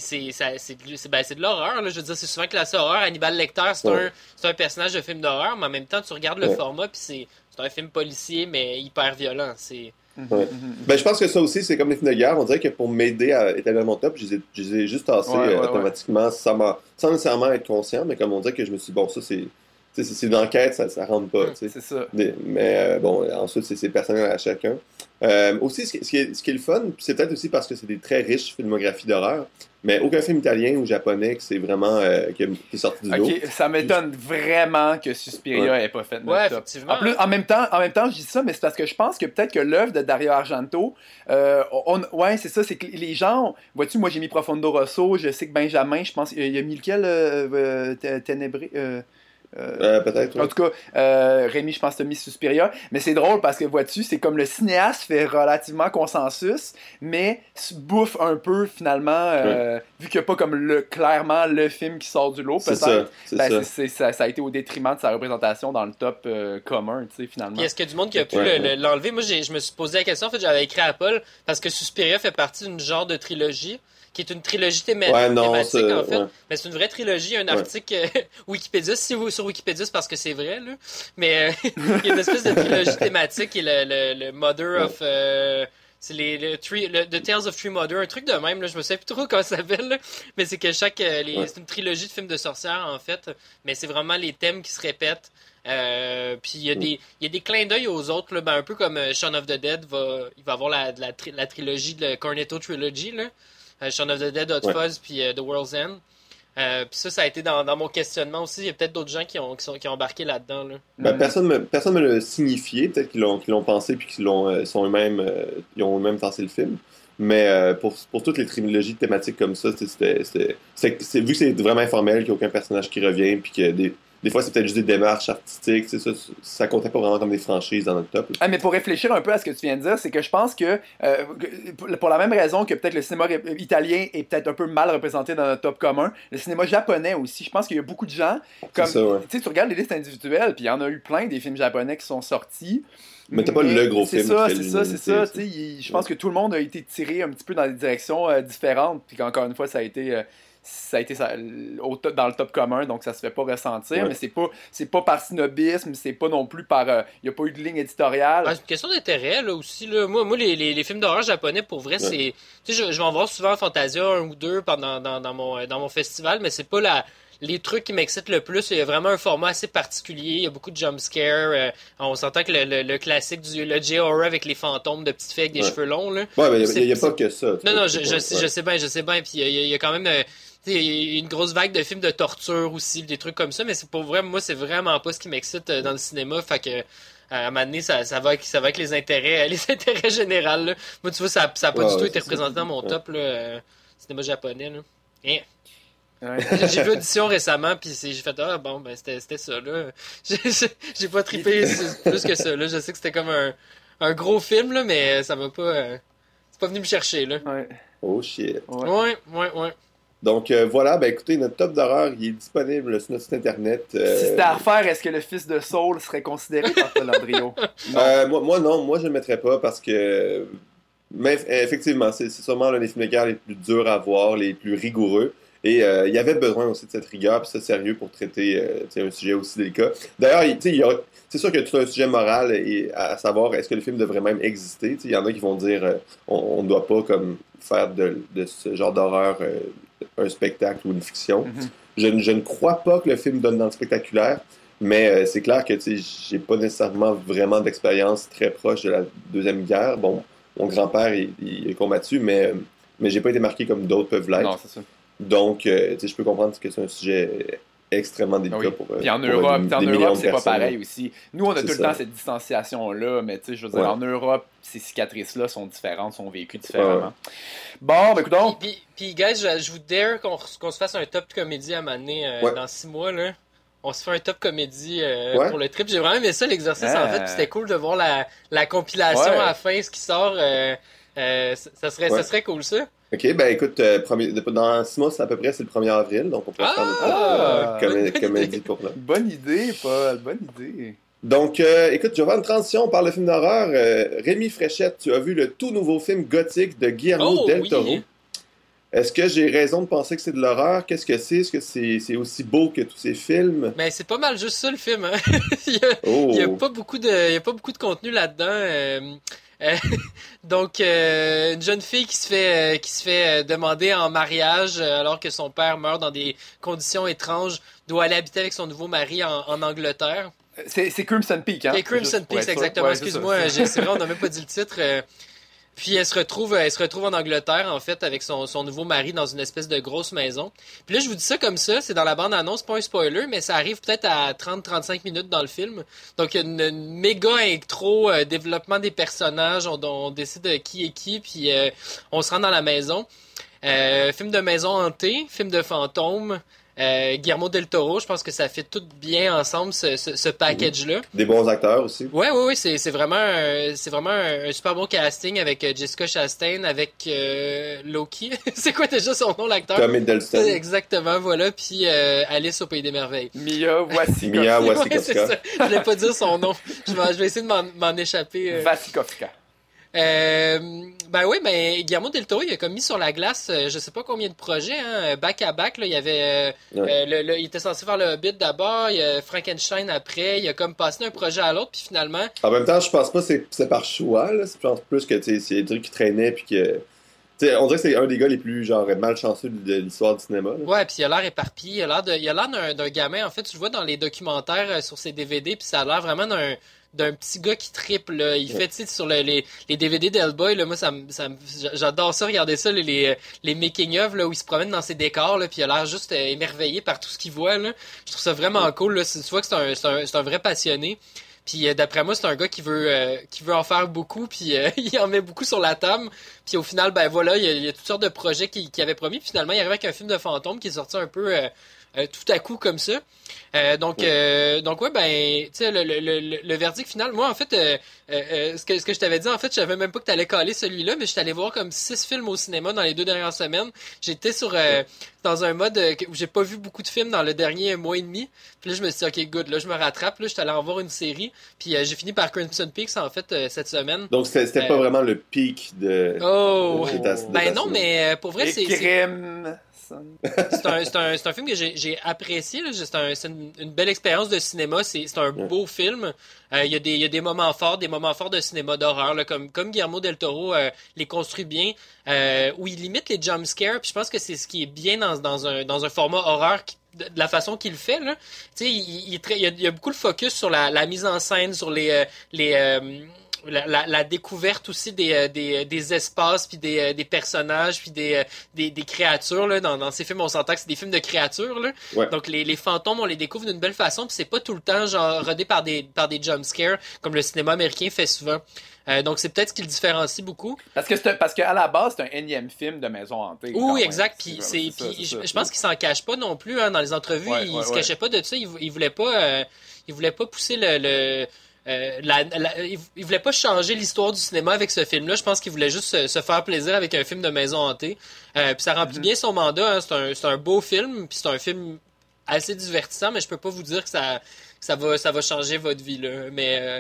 de l'horreur là, je veux dire, c'est souvent classé horreur. Hannibal Lecter, c'est un personnage de film d'horreur, mais en même temps tu regardes le format, puis c'est un film policier mais hyper violent, c'est Ben, je pense que ça aussi, c'est comme les films de guerre. On dirait que pour m'aider à établir mon top, je les ai juste tassés automatiquement sans nécessairement être conscient. Mais comme on dirait que je me suis dit, bon, ça, c'est une enquête, ça rentre pas. C'est ça. Mais bon, ensuite, c'est personnel à chacun. Aussi, ce qui est le fun, c'est peut-être aussi parce que c'est des très riches filmographies d'horreur, mais aucun film italien ou japonais que c'est vraiment qui est sorti du lot. Ça m'étonne vraiment que Suspiria ait pas fait notre top. Effectivement. En même temps, je dis ça, mais c'est parce que je pense que peut-être que l'œuvre de Dario Argento, c'est ça, c'est que les gens, vois-tu, moi j'ai mis Profondo Rosso, je sais que Benjamin, je pense, il a mis lequel Ténébré peut-être. En tout cas, Rémi, je pense que t'as mis Suspiria. Mais c'est drôle parce que, vois-tu, c'est comme le cinéaste fait relativement consensus, mais bouffe un peu, finalement, vu qu'il n'y a pas comme clairement le film qui sort du lot, peut-être. Ça a été au détriment de sa représentation dans le top commun, tu sais, finalement. Et est-ce qu'il y a du monde qui a pu l'enlever? Moi, je me suis posé la question, en fait, j'avais écrit à Paul, parce que Suspiria fait partie d'une genre de trilogie, qui est une trilogie thématique, en fait. Mais c'est une vraie trilogie. Il y a un article Wikipédia, sur Wikipédia, c'est parce que c'est vrai, là. Mais il y a une espèce de trilogie thématique qui est le Mother of... c'est The Tales of Three Mother, un truc de même, là. Je me sais plus trop comment ça s'appelle, là. Mais c'est que c'est une trilogie de films de sorcières, en fait. Mais c'est vraiment les thèmes qui se répètent. Puis il y a des clins d'œil aux autres, là, un peu comme Shaun of the Dead, il va avoir la trilogie de Cornetto Trilogy, là. Shaun of the Dead, Hot Fuzz, puis The World's End. Puis ça a été dans mon questionnement aussi. Il y a peut-être d'autres gens qui ont embarqué là-dedans. Là. Ben, personne me l'a signifié. Peut-être qu'ils l'ont pensé puis qu'ils ont eux-mêmes pensé le film. Mais pour toutes les trilogies thématiques comme ça, vu que c'est vraiment informel, qu'il n'y a aucun personnage qui revient, puis que des fois, c'est peut-être juste des démarches artistiques. Ça comptait pas vraiment comme des franchises dans notre top. Mais pour réfléchir un peu à ce que tu viens de dire, c'est que je pense que, pour la même raison que peut-être le cinéma italien est peut-être un peu mal représenté dans notre top commun, le cinéma japonais aussi, je pense qu'il y a beaucoup de gens, comme, tu regardes les listes individuelles, puis il y en a eu plein des films japonais qui sont sortis. Mais t'as pas le gros film. C'est ça. Je pense que tout le monde a été tiré un petit peu dans des directions différentes, puis qu'encore une fois, ça a été dans le top commun, donc ça se fait pas ressentir, mais c'est pas par snobisme, c'est pas non plus par y a pas eu de ligne éditoriale. C'est une question d'intérêt là aussi là. Moi les films d'horreur japonais pour vrai c'est, tu sais, je vais en voir souvent Fantasia 1 ou 2 dans mon festival, mais c'est pas les trucs qui m'excitent le plus. Il y a vraiment un format assez particulier. Il y a beaucoup de jumpscares. On s'entend que le classique le J-horror avec les fantômes de petites filles avec des cheveux longs là. Ouais, mais il y a pas que ça. Non, je sais bien. Puis il y a quand même une grosse vague de films de torture aussi, des trucs comme ça, mais c'est pour vrai, moi c'est vraiment pas ce qui m'excite dans le cinéma, fait que à un moment donné, ça va avec les intérêts généraux. Là. Moi tu vois, ça a pas du tout été représenté dans mon top là, cinéma japonais. Là. J'ai vu Audition récemment, puis j'ai fait c'était ça là. J'ai pas trippé plus que ça là. Je sais que c'était comme un gros film là, mais ça m'a pas c'est pas venu me chercher là. Oh shit. Ouais. Donc voilà, ben écoutez, notre top d'horreur, il est disponible sur notre site internet. Si c'était à refaire, est-ce que le fils de Saul serait considéré par Landrio? Moi je ne le mettrais pas parce que... Mais effectivement, c'est sûrement l'un des films de guerre les plus durs à voir, les plus rigoureux. Et il y avait besoin aussi de cette rigueur et ce sérieux pour traiter un sujet aussi délicat. D'ailleurs, c'est sûr qu'il y a tout un sujet moral à savoir est-ce que le film devrait même exister. Il y en a qui vont dire on ne doit pas comme faire de ce genre d'horreur un spectacle ou une fiction. Mm-hmm. Je ne crois pas que le film donne dans le spectaculaire, mais c'est clair que j'ai pas nécessairement vraiment d'expérience très proche de la Deuxième Guerre. Bon, mon grand-père il est combattu, mais j'ai pas été marqué comme d'autres peuvent l'être. Non, c'est ça. Donc, je peux comprendre que c'est un sujet extrêmement délicat pour Puis en Europe, c'est pas pareil aussi. Nous, on a tout le temps cette distanciation-là, mais je veux dire, en Europe, ces cicatrices-là sont différentes, sont vécues différemment. Bon, ben écoute. Puis, guys, je vous dare qu'on se fasse un top comédie à m'amener dans 6 mois, là. On se fait un top comédie pour le trip. J'ai vraiment aimé ça, l'exercice, en fait. Puis c'était cool de voir la compilation à la fin, ce qui sort. Ça serait cool, ça. OK, ben écoute, dans 6 mois, c'est à peu près, c'est le 1er avril, donc on peut faire notre comédie pour là. Bonne idée, Paul, bonne idée. Donc, écoute, je vais faire une transition, on parle de film d'horreur. Rémi Fréchette, tu as vu le tout nouveau film gothique de Guillermo del Toro. Oui. Est-ce que j'ai raison de penser que c'est de l'horreur? Qu'est-ce que c'est? Est-ce que c'est aussi beau que tous ces films? Ben, c'est pas mal juste ça, le film. Hein? il y a pas beaucoup de contenu là-dedans. Donc, une jeune fille qui se fait demander en mariage alors que son père meurt dans des conditions étranges, doit aller habiter avec son nouveau mari en Angleterre. C'est Crimson Peak, hein? C'est Crimson Peak, exactement. Excuse-moi, c'est vrai, on n'a même pas dit le titre. Puis elle se retrouve en Angleterre, en fait, avec son nouveau mari dans une espèce de grosse maison. Puis là, je vous dis ça comme ça, c'est dans la bande-annonce, pas un spoiler, mais ça arrive peut-être à 30-35 minutes dans le film. Donc, il y a une méga intro, développement des personnages, on décide qui est qui, puis on se rend dans la maison. Film de maison hantée, film de fantôme. Guillermo del Toro, je pense que ça fait tout bien ensemble ce package-là. Des bons acteurs aussi. Oui, c'est vraiment un super bon casting avec Jessica Chastain, avec Loki. C'est quoi déjà son nom, l'acteur? Tom Hiddleston. Exactement, voilà. Puis Alice au Pays des Merveilles. Mia Wasikowska. Ouais, c'est ça. Je voulais pas dire son nom. Je vais essayer de m'en échapper. Wasikowska. Guillermo del Toro, il a comme mis sur la glace, je sais pas combien de projets, hein, back à back, là, il y avait, il était censé faire le Hobbit d'abord, il y a Frankenstein après, il a comme passé d'un projet à l'autre, puis finalement. En même temps, je pense pas que c'est par choix, là, je pense plus que, c'est des trucs qui traînaient, puis que. T'sais, on dirait que c'est un des gars les plus malchanceux de l'histoire du cinéma. Là. Ouais, puis il a l'air éparpillé, il a l'air d'un gamin, en fait, tu le vois dans les documentaires sur ses DVD, puis ça a l'air vraiment d'un petit gars qui triple, là. Il fait, tu sais, sur les DVD d'Hellboy, là, moi, j'adore ça, regarder ça, les making-of, là, où il se promène dans ses décors, là, puis il a l'air juste émerveillé par tout ce qu'il voit, là. Je trouve ça vraiment cool, là. Tu vois que c'est un vrai passionné. Puis d'après moi, c'est un gars qui veut en faire beaucoup, puis il en met beaucoup sur la table. Puis au final, ben voilà, il y a toutes sortes de projets qu'il avait promis. Puis finalement, il arrive avec un film de fantôme qui est sorti un peu tout à coup comme ça. Donc ouais, ben, tu sais, le verdict final, moi, en fait, ce que je t'avais dit, en fait, je savais même pas que t'allais caler celui-là, mais je suis allé voir comme 6 films au cinéma dans les 2 dernières semaines. J'étais dans un mode où j'ai pas vu beaucoup de films dans le dernier mois et demi. Puis là, je me suis dit, OK, good, là, je me rattrape. Là, je suis allé en voir une série. Puis j'ai fini par Crimson Peak, en fait, cette semaine. Donc, c'était pas vraiment le pic de... Oh! Ben non, mais pour vrai, c'est... C'est un film que j'ai apprécié. Là. C'est une belle expérience de cinéma. C'est un beau film. Il y a des moments forts de cinéma d'horreur, là, comme Guillermo del Toro les construit bien, où il limite les jumpscares. Puis je pense que c'est ce qui est bien dans un format horreur de la façon qu'il le fait. Là. Il y a beaucoup de focus sur la mise en scène, sur la découverte aussi des espaces puis des personnages puis des créatures là. Dans ces films, on s'entend que c'est des films de créatures là. Ouais. Donc les fantômes, on les découvre d'une belle façon, puis c'est pas tout le temps genre rodé par des jumpscares comme le cinéma américain fait souvent. Donc c'est peut-être ce qui le différencie beaucoup. Parce qu'à la base, c'est un énième film de maison hantée. Oui, exact. Puis je pense qu'il s'en cache pas non plus hein, dans les entrevues, il se cachait pas de ça, il voulait pas pousser il voulait pas changer l'histoire du cinéma avec ce film-là. Je pense qu'il voulait juste se faire plaisir avec un film de maison hantée. Puis ça remplit bien son mandat. Hein. C'est un beau film, puis c'est un film assez divertissant, mais je peux pas vous dire que ça va changer votre vie là. Mais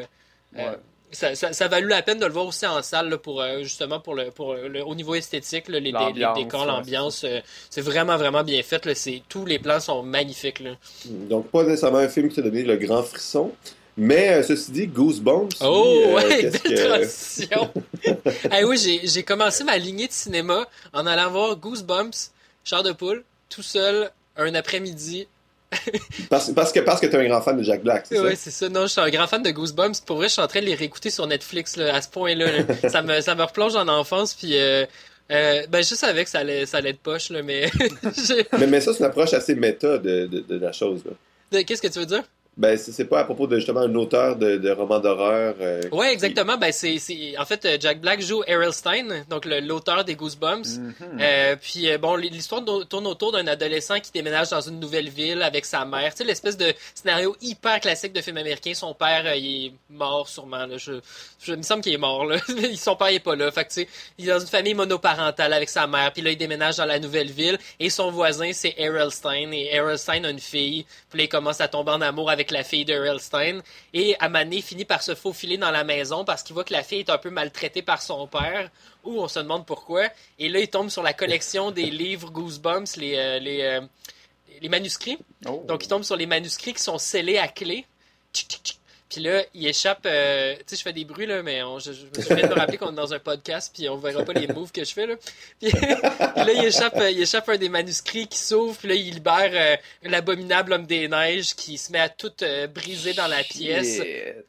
ça valut la peine de le voir aussi en salle là, pour justement pour le au niveau esthétique là, les décors, l'ambiance, c'est vraiment vraiment bien fait là, tous les plans sont magnifiques là. Donc pas nécessairement un film qui t'a donné le grand frisson, mais ceci dit, Goosebumps. Belle transition. Oui, j'ai commencé ma lignée de cinéma en allant voir Goosebumps, Chair de poule, tout seul un après-midi. parce que t'es un grand fan de Jack Black, c'est ça? Oui, c'est ça. Non, je suis un grand fan de Goosebumps. Pour vrai, je suis en train de les réécouter sur Netflix là, à ce point-là. Là. ça me replonge en enfance, puis je savais que ça allait être poche, là, mais... mais ça, c'est une approche assez méta de la chose. Là. Qu'est-ce que tu veux dire? Ben, c'est pas à propos de justement un auteur de romans d'horreur. Ouais, exactement. Ben, en fait, Jack Black joue Errol Stein, donc l'auteur des Goosebumps. Puis l'histoire tourne autour d'un adolescent qui déménage dans une nouvelle ville avec sa mère. Tu sais, l'espèce de scénario hyper classique de film américain. Son père, il est mort sûrement. Là. Il me semble qu'il est mort. Là. Son père, il est pas là. Fait que, tu sais, il est dans une famille monoparentale avec sa mère. Puis là, il déménage dans la nouvelle ville. Et son voisin, c'est Errol Stein. Et Errol Stein a une fille. Puis là, il commence à tomber en amour avec la fille de Errol Stein. Et Mané finit par se faufiler dans la maison parce qu'il voit que la fille est un peu maltraitée par son père. Ou on se demande pourquoi. Et là, il tombe sur la collection des livres Goosebumps, les manuscrits. Oh. Donc, il tombe sur les manuscrits qui sont scellés à clé. Puis là, il échappe... tu sais, je fais des bruits, là, mais je me souviens de me rappeler qu'on est dans un podcast, puis on verra pas les moves que je fais, là. Puis là, il échappe un des manuscrits qui s'ouvre, puis là, il libère l'abominable homme des neiges qui se met à tout briser dans la pièce.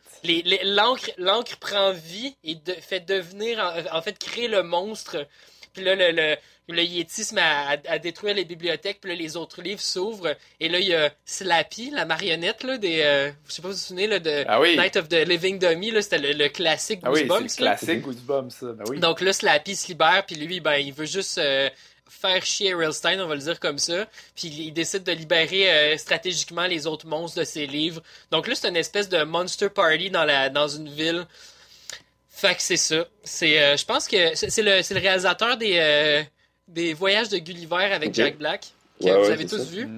L'encre prend vie et fait devenir... En fait, créer le monstre. Puis là, le Yeti se met à détruire les bibliothèques, puis là, les autres livres s'ouvrent. Et là, il y a Slappy, la marionnette, là, je sais pas si vous vous souvenez, là, de Night of the Living Dummy, là, c'était le classique Goosebumps. Oui, c'est le classique Goosebumps, ça. Ben oui. Donc là, Slappy se libère, puis lui, il veut juste faire chier Errol Stein, on va le dire comme ça. Puis il décide de libérer stratégiquement les autres monstres de ses livres. Donc là, c'est une espèce de monster party dans une ville. Fait que c'est ça. Je pense que c'est le réalisateur des Voyages de Gulliver avec Jack Black, que vous avez tous vu.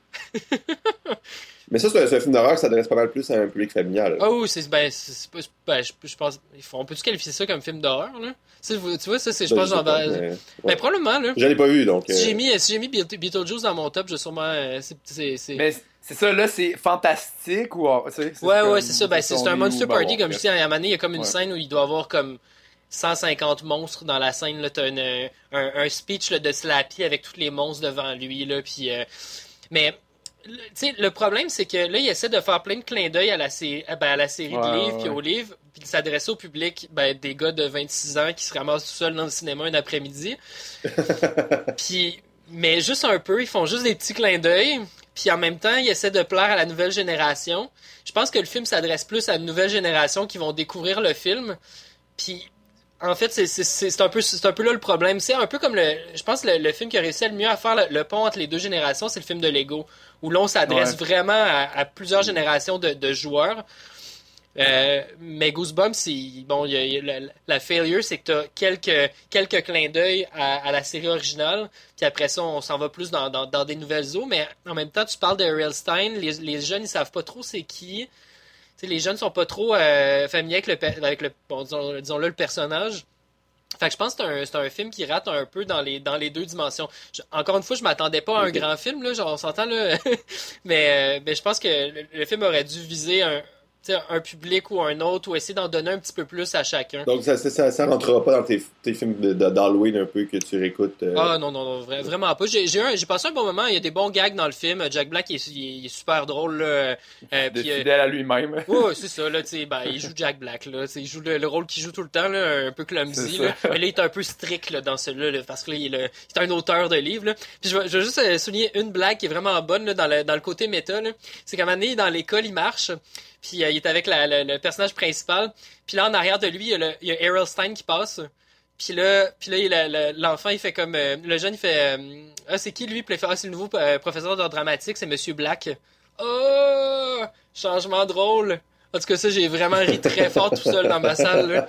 Mais ça, c'est un film d'horreur qui s'adresse pas mal plus à un public familial. Oh, je pense... On peut-tu qualifier ça comme film d'horreur, là? Tu vois, ça, c'est, je pense, mais probablement, là. Je l'ai pas vu, donc... Si j'ai mis Beetlejuice dans mon top, je vais sûrement... Mais c'est ça, là, c'est fantastique ou... Ouais, c'est ça. Ben, c'est un Monster Party, comme je dis, à un moment donné, il y a comme une scène où il doit avoir comme 150 monstres dans la scène, là. T'as un speech là, de Slappy avec tous les monstres devant lui, là, puis... mais... Tu sais, le problème, c'est que là, il essaie de faire plein de clins d'œil à la série de livres, puis aux livres, puis de s'adresser au public, des gars de 26 ans qui se ramassent tout seuls dans le cinéma un après-midi. Mais juste un peu, ils font juste des petits clins d'œil, puis en même temps, ils essaient de plaire à la nouvelle génération. Je pense que le film s'adresse plus à une nouvelle génération qui vont découvrir le film, puis... En fait, c'est un peu là le problème. C'est un peu comme je pense le film qui a réussi le mieux à faire le pont entre les deux générations, c'est le film de Lego, où l'on s'adresse vraiment à plusieurs générations de joueurs. Mais Goosebumps, la failure, c'est que t'as quelques clins d'œil à la série originale, puis après ça, on s'en va plus dans des nouvelles eaux. Mais en même temps, tu parles de Errol Stein, les jeunes, ils savent pas trop c'est qui. T'sais, les jeunes sont pas trop familiers avec disons-le, le personnage. Fait que je pense que c'est un film qui rate un peu dans les deux dimensions. Encore une fois, je m'attendais pas à un grand film, là, genre on s'entend là. mais je pense que le film aurait dû viser un public ou un autre, ou essayer d'en donner un petit peu plus à chacun. Donc ça rentrera pas dans tes films d'Halloween un peu que tu réécoutes. Ah non, vraiment pas. J'ai passé un bon moment, il y a des bons gags dans le film. Jack Black il est super drôle là. Fidèle à lui-même. Ouais, c'est ça là, il joue Jack Black là, il joue le rôle qu'il joue tout le temps là, un peu clumsy là. Mais là il est un peu strict là dans celui-là là, parce que là, il est un auteur de livres là. Puis je vais juste souligner une blague qui est vraiment bonne là, dans le côté méta là. C'est qu'à un moment donné, dans l'école, il marche. Puis il est avec le personnage principal. Puis là, en arrière de lui, il y a Errol Stein qui passe. Puis là l'enfant, il fait comme... le jeune, il fait... c'est qui, lui? Puis il fait, c'est le nouveau professeur d'art dramatique, c'est Monsieur Black. Oh! Changement drôle. En tout cas, ça, j'ai vraiment ri très fort tout seul dans ma salle, là.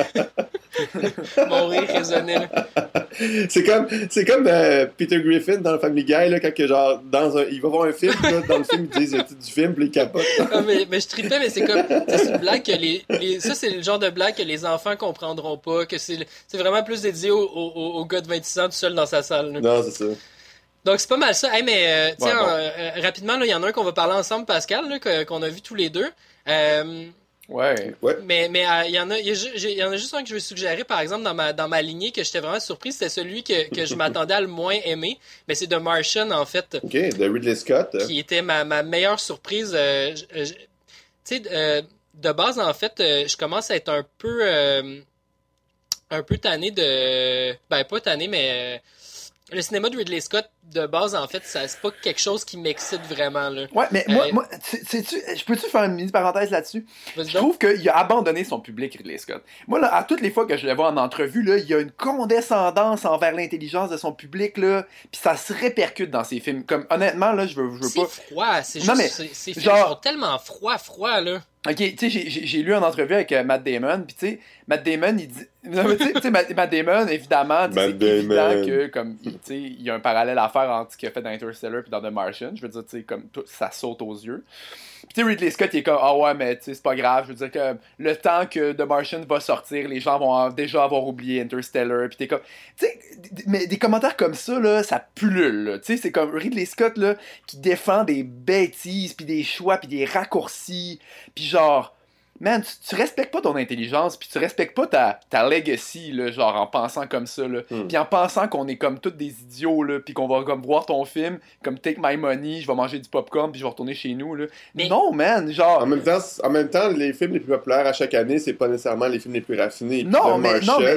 Mon rire résonnait, là. C'est comme Peter Griffin dans le Family Guy, là, quand que, genre, il va voir un film, là, dans le film, ils disent le titre du film, puis il capote. Ah, mais je tripais, mais c'est comme, c'est une blague que ça, c'est le genre de blague que les enfants comprendront pas, que c'est vraiment plus dédié au gars de 26 ans tout seul dans sa salle, là. Non, c'est ça. Donc, c'est pas mal ça. Hey, mais, tiens, rapidement, là, il y en a un qu'on va parler ensemble, Pascal, là, qu'on a vu tous les deux. Ouais. Mais il y en a juste un que je vais suggérer, par exemple, dans ma lignée, que j'étais vraiment surpris. C'était celui que je m'attendais à le moins aimer. Mais c'est The Martian, en fait. OK, de Ridley Scott. Qui était ma meilleure surprise. Tu sais, de base, en fait, je commence à être un peu tanné de... Ben, pas tanné, mais... le cinéma de Ridley Scott, de base, en fait, c'est pas quelque chose qui m'excite vraiment, là. Ouais, mais moi, je peux-tu faire une mini-parenthèse là-dessus? Je trouve qu'il a abandonné son public, Ridley Scott. Moi, là, à toutes les fois que je le vois en entrevue, là, il y a une condescendance envers l'intelligence de son public, là, pis ça se répercute dans ses films. Comme, honnêtement, là, je veux pas... C'est froid, c'est juste... Ces films sont tellement froids, là. Ok, tu sais, j'ai lu une entrevue avec Matt Damon, puis tu sais, Matt Damon, il dit... Non, mais tu sais, Matt Damon, évidemment, c'est évident que, comme, tu sais, il y a un parallèle à faire entre ce qu'il a fait dans Interstellar puis dans The Martian. Je veux dire, tu sais, comme, tout, ça saute aux yeux. Puis tu sais, Ridley Scott, il est comme, ah ouais, mais tu sais, c'est pas grave. Je veux dire que le temps que The Martian va sortir, les gens vont déjà avoir oublié Interstellar. Puis t'es comme... Tu sais, mais des commentaires comme ça, là, ça pullule, là. Tu sais, c'est comme Ridley Scott, là, qui défend des bêtises, puis des choix, puis des raccourcis, puis genre... Man, tu respectes pas ton intelligence, puis tu respectes pas ta legacy, là, genre, en pensant comme ça, là. Puis en pensant qu'on est comme tous des idiots, là, puis qu'on va comme voir ton film, comme Take My Money, je vais manger du popcorn, puis je vais retourner chez nous, là. Mais... Non, man, genre... En même temps, les films les plus populaires à chaque année, c'est pas nécessairement les films les plus raffinés. Non, mais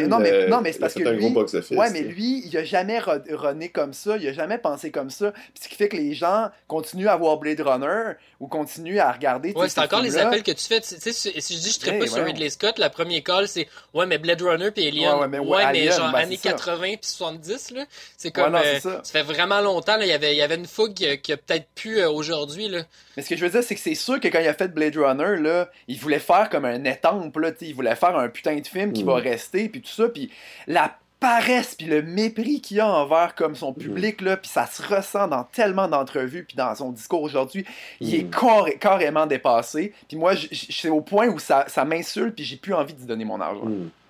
c'est parce que lui... Ouais, mais lui, il a jamais runné comme ça, il a jamais pensé comme ça, puis ce qui fait que les gens continuent à voir Blade Runner, ou continuent à regarder... Ouais, c'est encore les appels que tu fais, tu sais, si je dis je trippe pas sur Ridley Scott, le premier call c'est ouais mais Blade Runner puis Alien. Mais genre années 80 puis 70 là, c'est comme ça fait vraiment longtemps là, il y avait une fougue qui a peut-être plus aujourd'hui là. Mais ce que je veux dire c'est que c'est sûr que quand il a fait Blade Runner là, il voulait faire comme un étampe là, il voulait faire un putain de film qui va rester puis tout ça puis la paresse puis le mépris qu'il a envers comme son public là, puis ça se ressent dans tellement d'entrevues puis dans son discours aujourd'hui, il est carrément dépassé. Puis moi c'est au point où ça m'insulte puis j'ai plus envie d'y donner mon argent.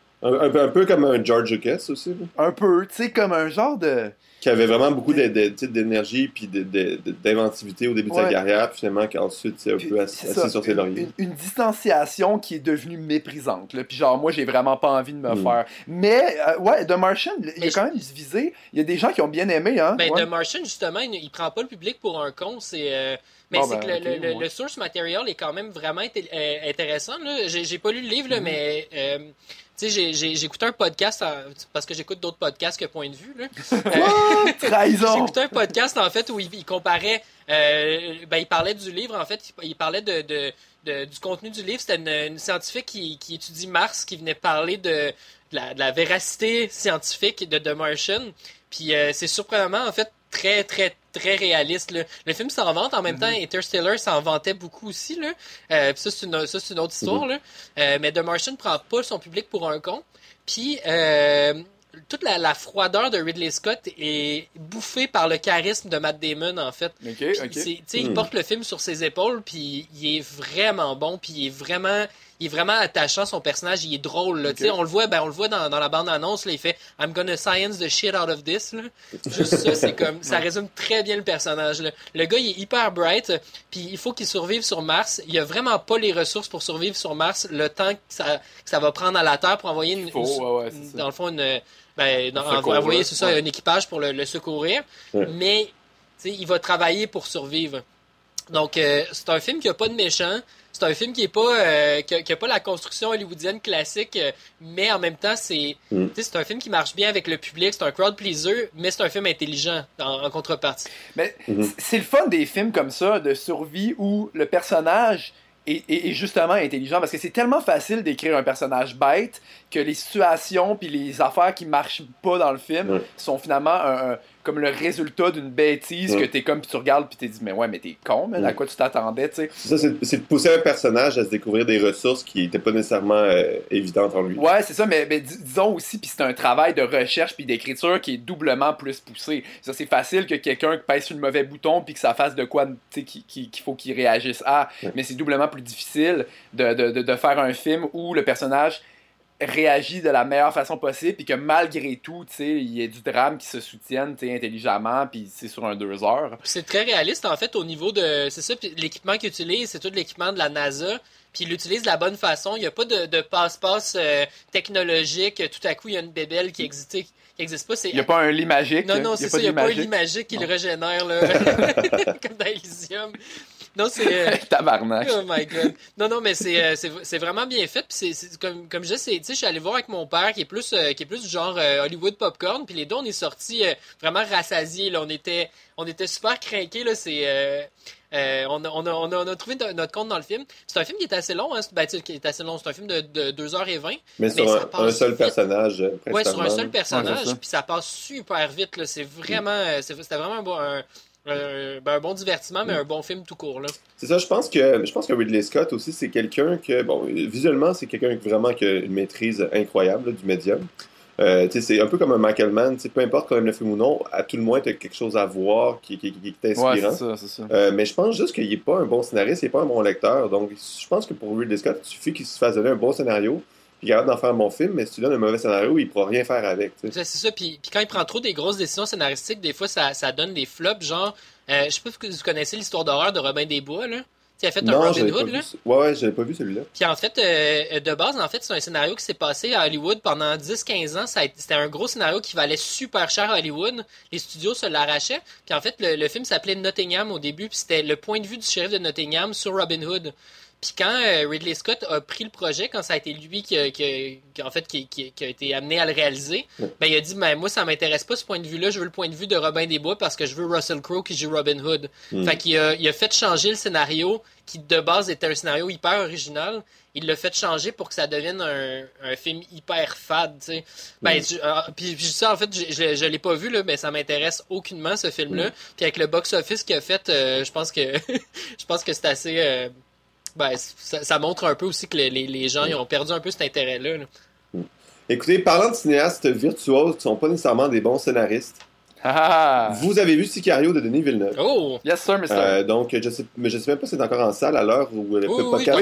Un peu comme un George Lucas aussi. Là. Un peu, tu sais, comme un genre de... Qui avait vraiment beaucoup d'énergie puis d'inventivité au début de sa carrière, puis finalement qu'ensuite c'est un peu assis sur ses lauriers. Une distanciation qui est devenue méprisante. Là. Puis genre, moi, j'ai vraiment pas envie de me faire. Mais, ouais, The Martian, il est quand même divisé. Il y a des gens qui ont bien aimé, hein. Ben, The Martian, justement, il prend pas le public pour un con, c'est... Mais c'est que le source material est quand même vraiment intéressant. Là. J'ai pas lu le livre, là, mais... tu sais, j'ai écouté un podcast, parce que j'écoute d'autres podcasts que Point de Vue, là. Trahison! J'ai écouté un podcast, en fait, où il comparait... il parlait du livre, en fait. Il parlait du contenu du livre. C'était une scientifique qui étudie Mars, qui venait parler de la véracité scientifique de The Martian. Puis c'est surprenamment, en fait, très, très, très réaliste. Là. Le film s'en vante. En même temps, Interstellar s'en vantait beaucoup aussi. Là. Puis ça, c'est une autre histoire. Là. Mais The Martian prend pas son public pour un con. Puis toute la froideur de Ridley Scott est bouffée par le charisme de Matt Damon, en fait. Il porte le film sur ses épaules, puis il est vraiment bon, puis il est vraiment attachant, son personnage, il est drôle. Là, on le voit dans la bande-annonce, là, il fait « I'm gonna science the shit out of this ». Là. Juste ça, c'est comme ça résume très bien le personnage. Là. Le gars, il est hyper bright, puis il faut qu'il survive sur Mars. Il a vraiment pas les ressources pour survivre sur Mars, le temps que ça va prendre à la Terre pour envoyer dans le fond, envoyer un équipage pour le secourir. Mais il va travailler pour survivre. Donc, c'est un film qui a pas de méchant. C'est un film qui est pas qui a pas la construction hollywoodienne classique, mais en même temps, c'est un film qui marche bien avec le public. C'est un crowd pleaser, mais c'est un film intelligent en contrepartie. Mais c'est le fun des films comme ça, de survie, où le personnage est justement intelligent, parce que c'est tellement facile d'écrire un personnage bête que les situations puis les affaires qui marchent pas dans le film sont finalement comme le résultat d'une bêtise que t'es comme, puis tu regardes, puis t'es dit, mais ouais, mais t'es con, mais à quoi tu t'attendais, tu sais. C'est ça, c'est de pousser un personnage à se découvrir des ressources qui n'étaient pas nécessairement évidentes en lui. Ouais, c'est ça, mais disons aussi, puis c'est un travail de recherche puis d'écriture qui est doublement plus poussé. Ça, c'est facile que quelqu'un pèse sur le mauvais bouton puis que ça fasse de quoi, tu sais, qu'il faut qu'il réagisse à, mais c'est doublement plus difficile de faire un film où le personnage réagit de la meilleure façon possible puis que malgré tout, tu sais, il y ait du drame qui se soutienne, tu sais, intelligemment puis c'est sur un 2 heures. C'est très réaliste en fait au niveau de, c'est ça, l'équipement qu'il utilise, c'est tout l'équipement de la NASA. Puis il l'utilise de la bonne façon. Il n'y a pas de passe-passe technologique. Tout à coup, il y a une bébelle qui existe pas. Il n'y a pas un lit magique. Non, c'est ça. Il n'y a pas un lit magique qui le régénère, là. Comme dans Elysium. Non, c'est... Tabarnak. Oh my God. Non, mais c'est vraiment bien fait. Puis c'est comme je disais, je suis allé voir avec mon père qui est plus du genre Hollywood popcorn. Puis les deux, on est sortis vraiment rassasiés. Là. On était super craqués. Là. On a trouvé notre compte dans le film. C'est un film qui est assez long. Hein. Qui est assez long. C'est un film de 2h20. Mais sur un seul personnage. Ouais, sur un seul personnage. Puis ça passe super vite. Là. C'est vraiment... C'était vraiment un bon divertissement, mais un bon film tout court. Là. C'est ça, je pense que Ridley Scott aussi, c'est quelqu'un que... Bon, visuellement, c'est quelqu'un vraiment qui a une maîtrise incroyable là, du médium. C'est un peu comme un Michael Mann, peu importe quand même le film ou non, à tout le moins, tu as quelque chose à voir qui est inspirant. Ouais, c'est ça. Mais je pense juste qu'il n'est pas un bon scénariste, il n'est pas un bon lecteur. Donc, je pense que pour Ridley Scott, il suffit qu'il se fasse donner un bon scénario, puis il est capable d'en faire un bon film, mais si tu donnes un mauvais scénario, il ne pourra rien faire avec. C'est ça, puis quand il prend trop des grosses décisions scénaristiques, des fois, ça donne des flops, genre... je sais pas si vous connaissez l'histoire d'horreur de Robin des Bois, là. Il a fait un Robin Hood, là. Ouais, j'avais pas vu celui-là. Puis en fait, de base, c'est un scénario qui s'est passé à Hollywood pendant 10-15 ans. C'était un gros scénario qui valait super cher à Hollywood. Les studios se l'arrachaient. Puis en fait, le film s'appelait Nottingham au début. Puis c'était le point de vue du shérif de Nottingham sur Robin Hood. Puis quand Ridley Scott a pris le projet, quand ça a été lui qui a été amené à le réaliser, ben il a dit moi ça m'intéresse pas ce point de vue-là, je veux le point de vue de Robin des Bois parce que je veux Russell Crowe qui joue Robin Hood. Fait qu'il a fait changer le scénario qui de base était un scénario hyper original. Il l'a fait changer pour que ça devienne un film hyper fade, tu sais. Puis ça, en fait, je l'ai pas vu, là, mais ça m'intéresse aucunement, ce film-là. Puis avec le box-office qu'il a fait, je pense que c'est assez... ça montre un peu aussi que les gens ils ont perdu un peu cet intérêt-là. Là. Écoutez, parlant de cinéastes virtuoses qui sont pas nécessairement des bons scénaristes, vous avez vu Sicario de Denis Villeneuve. Oh! Yes, sir, Mr. Donc, je sais même pas si c'est encore en salle à l'heure où le podcast...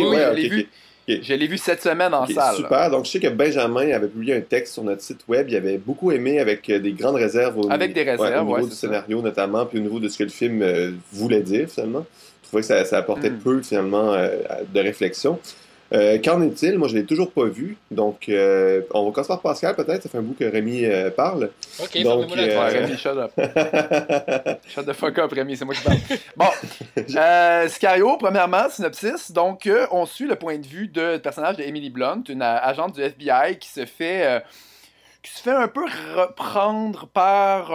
Je l'ai vu cette semaine en salle. Super. Donc, je sais que Benjamin avait publié un texte sur notre site web. Il avait beaucoup aimé avec des grandes réserves au niveau du scénario, notamment, puis au niveau de ce que le film voulait dire, finalement. Je trouvais que ça apportait peu, finalement, de réflexion. Qu'en est-il? Moi, je l'ai toujours pas vu. Donc, on va commencer par Pascal, peut-être. Ça fait un bout que Rémi parle. OK, donc, Rémi, shut up. Shut the fuck up, Rémi, c'est moi qui parle. Bon, Sicario, premièrement, synopsis. Donc, on suit le point de vue du personnage de Emily Blunt, une agente du FBI qui se fait un peu reprendre par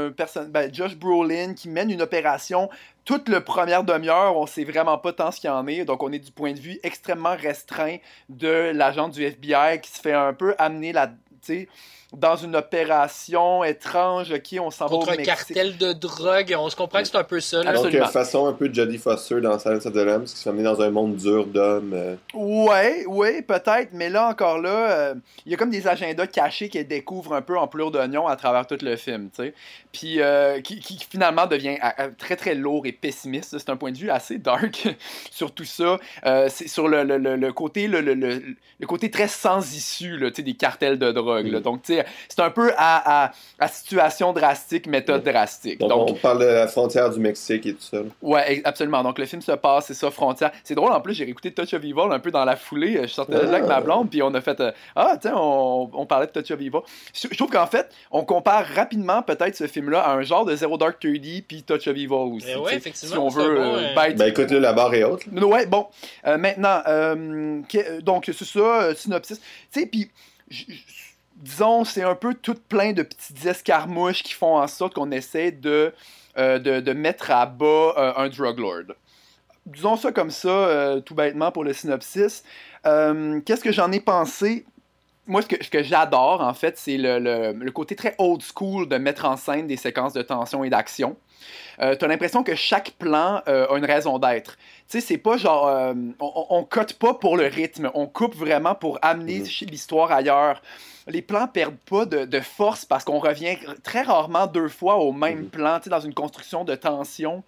Josh Brolin qui mène une opération. Toute la première demi-heure, on sait vraiment pas tant ce qu'il y en est. Donc, on est du point de vue extrêmement restreint de l'agent du FBI qui se fait un peu amener dans une opération étrange, on s'en va au Mexique. Contre un cartel de drogue, on se comprend que c'est un peu ça. Là. Donc, façon un peu de Jodie Foster dans Silence of the Lambs, qui se fait amener dans un monde dur d'hommes. Ouais, peut-être, mais là, encore là, il y a comme des agendas cachés qu'elle découvre un peu en pleurs d'oignon à travers tout le film, tu sais. Puis, qui finalement devient très, très lourd et pessimiste. C'est un point de vue assez dark sur tout ça. C'est sur le côté, le côté très sans issue, là, tu sais, des cartels de drogue, là. Donc, tu sais, c'est un peu à situation drastique, méthode drastique. Donc, on parle de la frontière du Mexique et tout ça. Ouais, absolument. Donc, le film se passe, c'est ça, frontière. C'est drôle, en plus, j'ai réécouté Touch of Evil un peu dans la foulée. Je sortais de là avec ma blonde, puis on a fait tiens, on parlait de Touch of Evil. Je trouve qu'en fait, on compare rapidement peut-être ce film-là à un genre de Zero Dark 30 puis Touch of Evil aussi. Ouais, effectivement. Si on veut écoute, la barre est haute. Ouais, bon. Maintenant, donc, c'est ça, synopsis. Tu sais, puis disons, c'est un peu tout plein de petites escarmouches qui font en sorte qu'on essaie de mettre à bas un drug lord. Disons ça comme ça, tout bêtement pour le synopsis. Qu'est-ce que j'en ai pensé? moi, ce que j'adore, en fait, c'est le côté très old school de mettre en scène des séquences de tension et d'action. T'as l'impression que chaque plan a une raison d'être. Tu sais, c'est pas genre... on cote pas pour le rythme, on coupe vraiment pour amener l'histoire ailleurs. Les plans perdent pas de force parce qu'on revient très rarement 2 fois au même plan, tu sais, dans une construction de tension.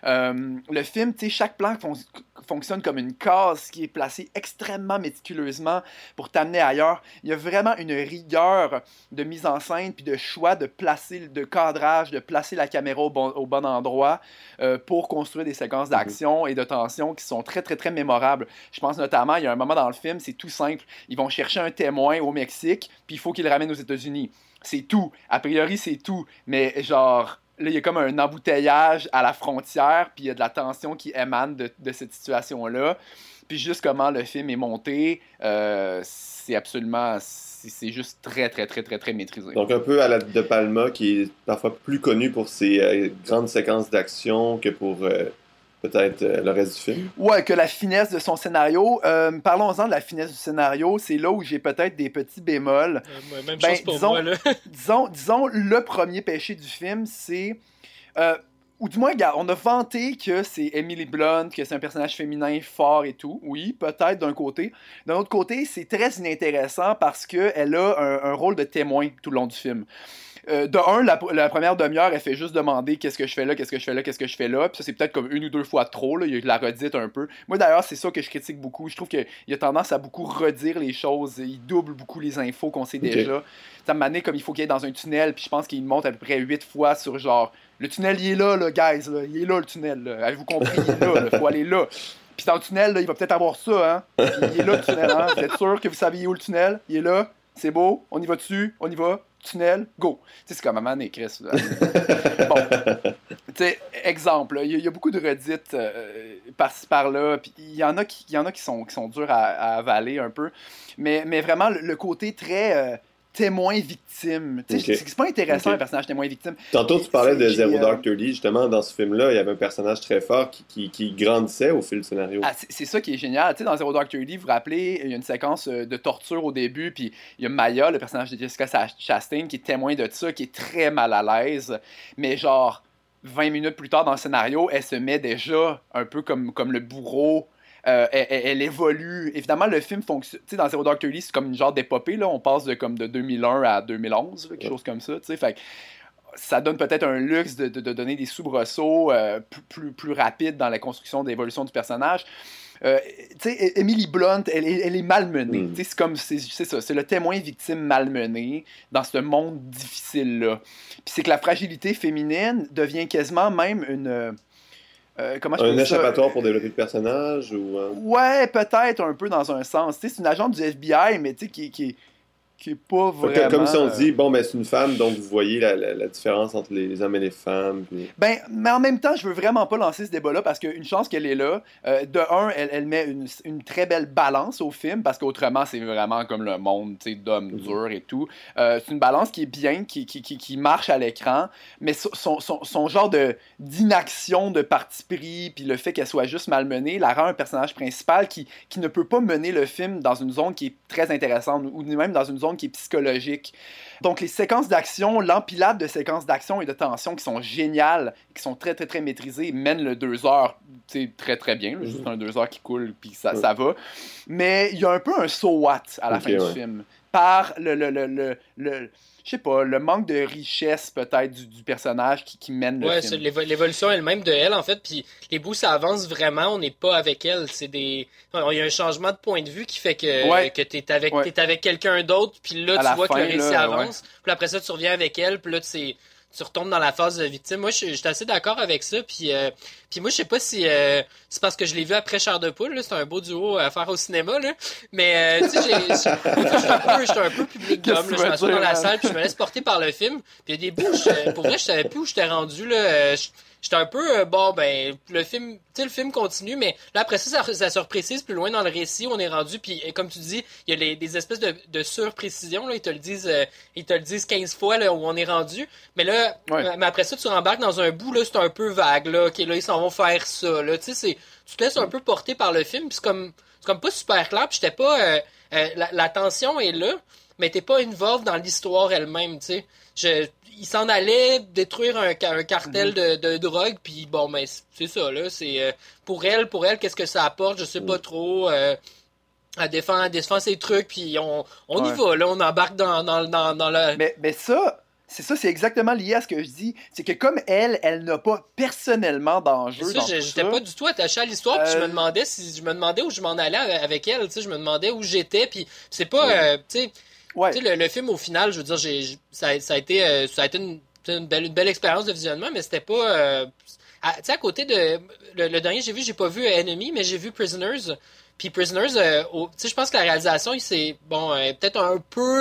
Le film, tu sais, chaque plan fonctionne comme une case qui est placée extrêmement méticuleusement pour t'amener ailleurs. Il y a vraiment une rigueur de mise en scène puis de choix de placer, de cadrage, de placer la caméra au bon endroit pour construire des séquences d'action et de tension qui sont très, très, très mémorables. Je pense notamment, il y a un moment dans le film, c'est tout simple. Ils vont chercher un témoin au Mexique, puis il faut qu'il le ramène aux États-Unis. C'est tout. A priori, c'est tout. Mais genre, là, il y a comme un embouteillage à la frontière, puis il y a de la tension qui émane de cette situation-là. Puis juste comment le film est monté, c'est absolument... C'est juste très, très, très, très, très maîtrisé. Donc un peu à la De Palma, qui est parfois plus connu pour ses grandes séquences d'action que pour... peut-être le reste du film. Ouais, que la finesse de son scénario. Parlons-en de la finesse du scénario. C'est là où j'ai peut-être des petits bémols. Même chose pour moi, là. disons, le premier péché du film, c'est... ou du moins, regarde, on a vanté que c'est Emily Blunt, que c'est un personnage féminin fort et tout. Oui, peut-être d'un côté. D'un autre côté, c'est très inintéressant parce qu'elle a un rôle de témoin tout le long du film. De un, la première demi-heure, elle fait juste demander qu'est-ce que je fais là, qu'est-ce que je fais là, qu'est-ce que je fais là. Puis ça, c'est peut-être comme 1 ou 2 fois trop. Là. Il la redite un peu. Moi, d'ailleurs, c'est ça que je critique beaucoup. Je trouve qu'il a tendance à beaucoup redire les choses. Il double beaucoup les infos qu'on sait déjà. Ça me manait comme il faut qu'il aille dans un tunnel. Puis je pense qu'il monte à peu près 8 fois sur genre... Le tunnel, il est là, guys. Là. Il est là, le tunnel. Là. Avez-vous compris? Il est là. Il faut aller là. Puis dans le tunnel, là, il va peut-être avoir ça. Hein? Puis il est là, le tunnel. Hein? Vous êtes sûr que vous saviez où le tunnel? Il est là. C'est beau. On y va dessus. On y va. Tunnel, go. Tu sais, c'est comme maman et Chris. Bon. Tu sais, exemple, il y a beaucoup de redites par-ci par-là, puis il y en a qui sont durs à avaler un peu. Mais vraiment, le côté très témoin-victime. C'est pas intéressant, un personnage témoin-victime. Tantôt, tu parlais de Zero Dark Thirty. Justement, dans ce film-là, il y avait un personnage très fort qui grandissait au fil du scénario. Ah, c'est ça qui est génial. Tu sais, dans Zero Dark Thirty, vous vous rappelez, il y a une séquence de torture au début, puis il y a Maya, le personnage de Jessica Chastain, qui est témoin de ça, qui est très mal à l'aise. Mais genre, 20 minutes plus tard dans le scénario, elle se met déjà un peu comme le bourreau. Elle évolue. Évidemment, le film fonctionne. Tu sais, dans Zero Dark Thirty, c'est comme une genre d'épopée. Là. On passe de 2001 à 2011, quelque chose comme ça. Tu sais, fait que ça donne peut-être un luxe de donner des soubresauts plus rapides dans la construction d'évolution du personnage. Tu sais, Emily Blunt, elle est malmenée. Tu sais, c'est ça, c'est le témoin victime malmené dans ce monde difficile-là. Puis c'est que la fragilité féminine devient quasiment même une... un échappatoire pour développer le personnage ou Ouais, peut-être un peu dans un sens. Tu sais, c'est une agente du FBI, mais tu sais, qui est pas vraiment... Comme si on dit, bon, ben c'est une femme, donc vous voyez la différence entre les hommes et les femmes. Puis... Ben, mais en même temps, je veux vraiment pas lancer ce débat-là parce qu'une chance qu'elle est là. De un, elle met une très belle balance au film parce qu'autrement, c'est vraiment comme le monde, tu sais, d'hommes durs et tout. C'est une balance qui est bien, qui marche à l'écran, mais son genre d'inaction, de parti pris, puis le fait qu'elle soit juste malmenée, la rend un personnage principal qui ne peut pas mener le film dans une zone qui est très intéressante ou même dans une zone qui est psychologique. Donc les séquences d'action, l'empilade de séquences d'action et de tension qui sont géniales, qui sont très très très maîtrisées, mènent le 2 heures très très bien, juste un 2 heures qui coule puis ça va. Mais il y a un peu un so what à la fin du film par je sais pas, le manque de richesse peut-être du personnage qui mène le film. Ouais, l'évolution elle-même de elle en fait, puis les bouts ça avance vraiment, on n'est pas avec elle, il y a un changement de point de vue qui fait que t'es avec quelqu'un d'autre, puis là tu vois que le récit avance, puis après ça tu reviens avec elle, puis là tu retombes dans la phase de victime. Moi, je suis assez d'accord avec ça. Puis moi, je sais pas si c'est parce que je l'ai vu après Chair de poule. C'est un beau duo à faire au cinéma. Là. Mais tu sais, j'étais un peu public d'homme. Je m'assois dans la salle puis je me laisse porter par le film. Puis il y a des bouts, pour vrai, je savais plus où j'étais rendu. Là. J'étais un peu, le film continue, mais là, après ça se reprécise plus loin dans le récit où on est rendu, puis comme tu dis, il y a des espèces de surprécisions, là, ils te le disent 15 fois, là, où on est rendu, mais là, mais après ça, tu rembarques dans un bout, là, c'est un peu vague, là, ok, là, ils s'en vont faire ça, là, tu sais, tu te laisses un peu porter par le film, puis c'est comme pas super clair, puis j'étais pas, la tension est là, mais t'es pas involved dans l'histoire elle-même, tu sais. Il s'en allait détruire un cartel de drogue, puis bon, mais c'est ça, là. C'est pour elle, qu'est-ce que ça apporte, je sais pas trop. Elle défend ses trucs, puis on y va, là. On embarque dans la... Mais ça... C'est exactement lié à ce que je dis. C'est que comme elle n'a pas personnellement d'enjeu dans tout ça... J'étais pas du tout attaché à l'histoire, puis je me demandais où je m'en allais avec elle, tu sais, je me demandais où j'étais, puis c'est pas, tu sais, le film au final, je veux dire, ça a été une belle expérience de visionnement, mais c'était pas, tu sais, à côté de, le dernier que j'ai pas vu Enemy, mais j'ai vu Prisoners. Puis Prisoners, tu sais, je pense que la réalisation, c'est peut-être un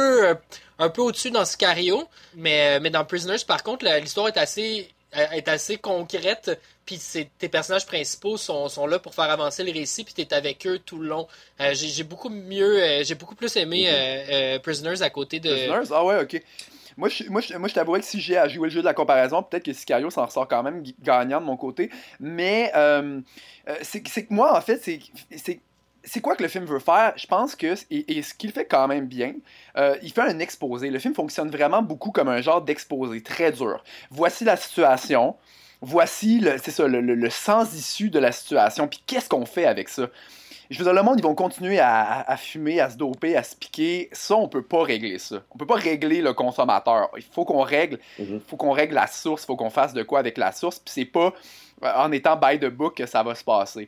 peu au-dessus dans Sicario, mais dans Prisoners, par contre, l'histoire est assez concrète. Puis tes personnages principaux sont là pour faire avancer le récit, puis t'es avec eux tout le long. J'ai beaucoup plus aimé Prisoners à côté de... Prisoners? Ah ouais, ok. Moi, je t'avouerais que si j'ai à jouer le jeu de la comparaison, peut-être que Sicario s'en ressort quand même gagnant de mon côté. Mais c'est que moi, en fait, c'est quoi que le film veut faire? Je pense que, et ce qu'il fait quand même bien, il fait un exposé. Le film fonctionne vraiment beaucoup comme un genre d'exposé, très dur. Voici la situation, voici le sans-issue de la situation, puis qu'est-ce qu'on fait avec ça? Je veux dire, le monde, ils vont continuer à fumer, à se doper, à se piquer. Ça, on peut pas régler ça. On peut pas régler le consommateur. Il faut qu'on règle, la source, il faut qu'on fasse de quoi avec la source, puis c'est pas en étant by the book que ça va se passer.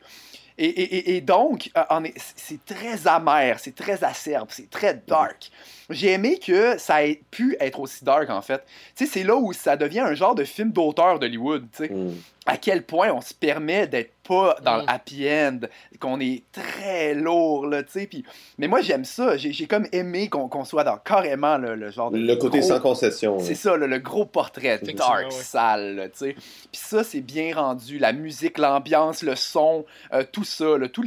Et donc, c'est très amer, c'est très acerbe, c'est très dark. J'ai aimé que ça ait pu être aussi dark, en fait. Tu sais, c'est là où ça devient un genre de film d'auteur d'Hollywood, tu sais. À quel point on se permet d'être pas dans le happy end, qu'on est très lourd, là, tu sais. Mais moi, j'aime ça. J'ai comme aimé qu'on soit dans carrément le genre de... Le côté gros, sans concession. C'est ça, le gros portrait dark, sale, tu sais. Puis ça, c'est bien rendu. La musique, l'ambiance, le son, tout ça, là, tous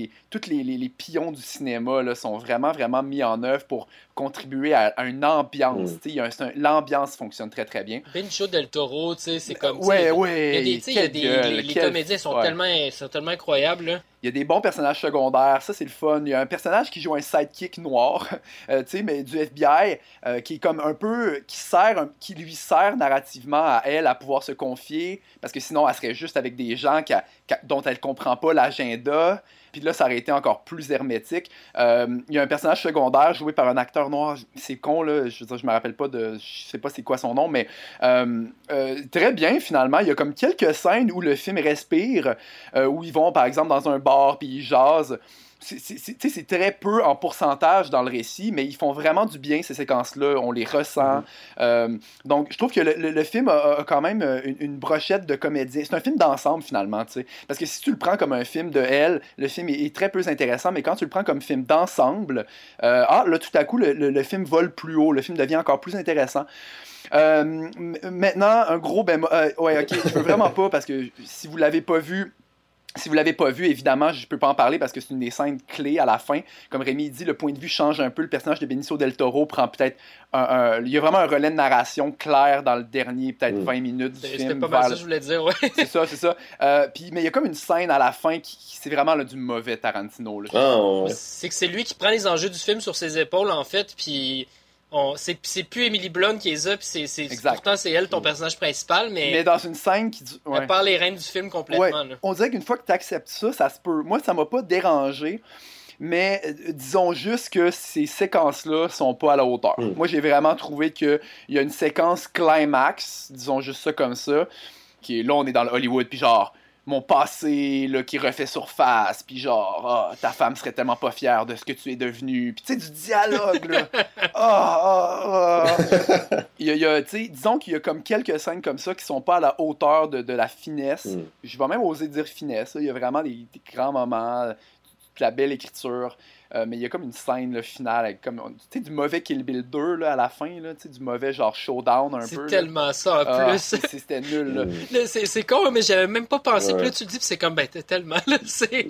les pions du cinéma là, sont vraiment, vraiment mis en œuvre pour contribuer à une ambiance. L'ambiance fonctionne très, très bien. Benicio del Toro, tu sais, c'est comme... Les comédiens sont tellement incroyables, là. Il y a des bons personnages secondaires, ça c'est le fun. Il y a un personnage qui joue un sidekick noir, mais du FBI, qui est comme un peu, qui lui sert narrativement à elle à pouvoir se confier, parce que sinon elle serait juste avec des gens dont elle comprend pas l'agenda. Puis là, ça aurait été encore plus hermétique. Il y a un personnage secondaire joué par un acteur noir. C'est con, là. Je veux dire, je me rappelle pas je sais pas c'est quoi son nom, mais très bien, finalement. Il y a comme quelques scènes où le film respire, où ils vont, par exemple, dans un bar, puis ils jasent. C'est très peu en pourcentage dans le récit, mais ils font vraiment du bien, ces séquences-là. On les ressent. Donc, je trouve que le film a quand même une brochette de comédiens. C'est un film d'ensemble, finalement, tu sais. Parce que si tu le prends comme un film de elle, le film est très peu intéressant, mais quand tu le prends comme film d'ensemble, là, tout à coup, le film vole plus haut. Le film devient encore plus intéressant. Maintenant, un gros bémol... ouais, ok, je veux vraiment pas, parce que si vous l'avez pas vu... Si vous l'avez pas vu, évidemment, je peux pas en parler parce que c'est une des scènes clés à la fin. Comme Rémi dit, le point de vue change un peu. Le personnage de Benicio del Toro prend peut-être il y a vraiment un relais de narration clair dans le dernier, peut-être 20 minutes du film. C'était pas mal ça que je voulais dire, ouais. C'est ça. Mais il y a comme une scène à la fin qui c'est vraiment là, du mauvais Tarantino. Là. Ouais. C'est que c'est lui qui prend les enjeux du film sur ses épaules, en fait, puis... c'est plus Emily Blunt qui est là, puis pourtant c'est elle ton personnage principal, mais dans une scène qui elle perd les rênes du film complètement. Là. On dirait qu'une fois que tu acceptes ça se peut. Moi, ça m'a pas dérangé, mais disons juste que ces séquences-là sont pas à la hauteur. Moi, j'ai vraiment trouvé qu'il y a une séquence climax, disons juste ça comme ça, qui est là, on est dans le Hollywood, puis genre mon passé là, qui refait surface, puis genre, ta femme serait tellement pas fière de ce que tu es devenu, puis tu sais, du dialogue, là. Disons qu'il y a comme quelques scènes comme ça qui sont pas à la hauteur de la finesse. Je vais même oser dire finesse, là. Il y a vraiment des grands moments, de la belle écriture. Mais il y a comme une scène là, finale avec comme du mauvais Kill Bill 2 là, à la fin, là, du mauvais genre showdown un peu. C'est tellement là. Ça en plus. C'était nul. Là. Là, c'est con, mais j'avais même pas pensé. Puis là, tu le dis, puis c'est comme, tellement là, c'est...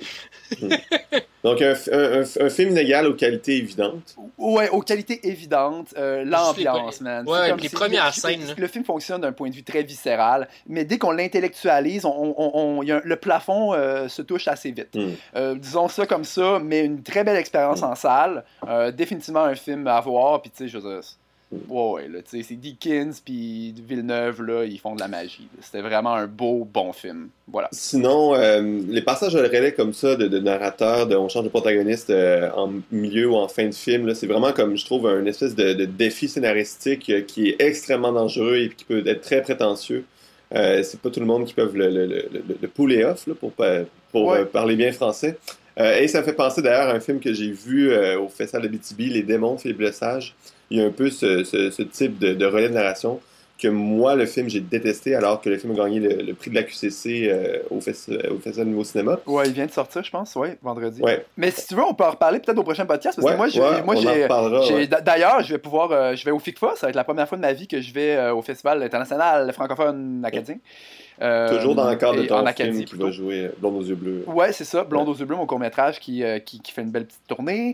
Donc, un film inégal aux qualités évidentes. Ouais, aux qualités évidentes. L'ambiance, man. Ouais, comme les premières scènes. Le film fonctionne d'un point de vue très viscéral, mais dès qu'on l'intellectualise, le plafond se touche assez vite. Disons ça comme ça, mais une très belle expérience expérience en salle. Définitivement un film à voir, puis tu sais, je veux dire... Ouais, là, tu sais, c'est Deakins puis Villeneuve, là, ils font de la magie. C'était vraiment un beau, bon film. Voilà. Sinon, les passages de relais comme ça, de narrateur, on change de protagoniste en milieu ou en fin de film, là, c'est vraiment comme, je trouve, un espèce de défi scénaristique qui est extrêmement dangereux et qui peut être très prétentieux. C'est pas tout le monde qui peut le puller off, là, pour parler bien français. Et ça me fait penser d'ailleurs à un film que j'ai vu au Festival de BTB, Les démons de Philippe Lesage. Il y a un peu ce type de relais de narration que moi, le film, j'ai détesté, alors que le film a gagné le prix de la QCC au Festival Nouveau Cinéma. Ouais, il vient de sortir, je pense, vendredi. Ouais. Mais si tu veux, on peut en reparler peut-être au prochain podcast, parce que d'ailleurs, je vais au FICFA, ça va être la première fois de ma vie que je vais au Festival international francophone acadien. Toujours dans le cadre de ton Acadie, film qui va jouer Blonde aux yeux bleus. Ouais, c'est ça, Blonde aux yeux bleus, mon court-métrage qui fait une belle petite tournée.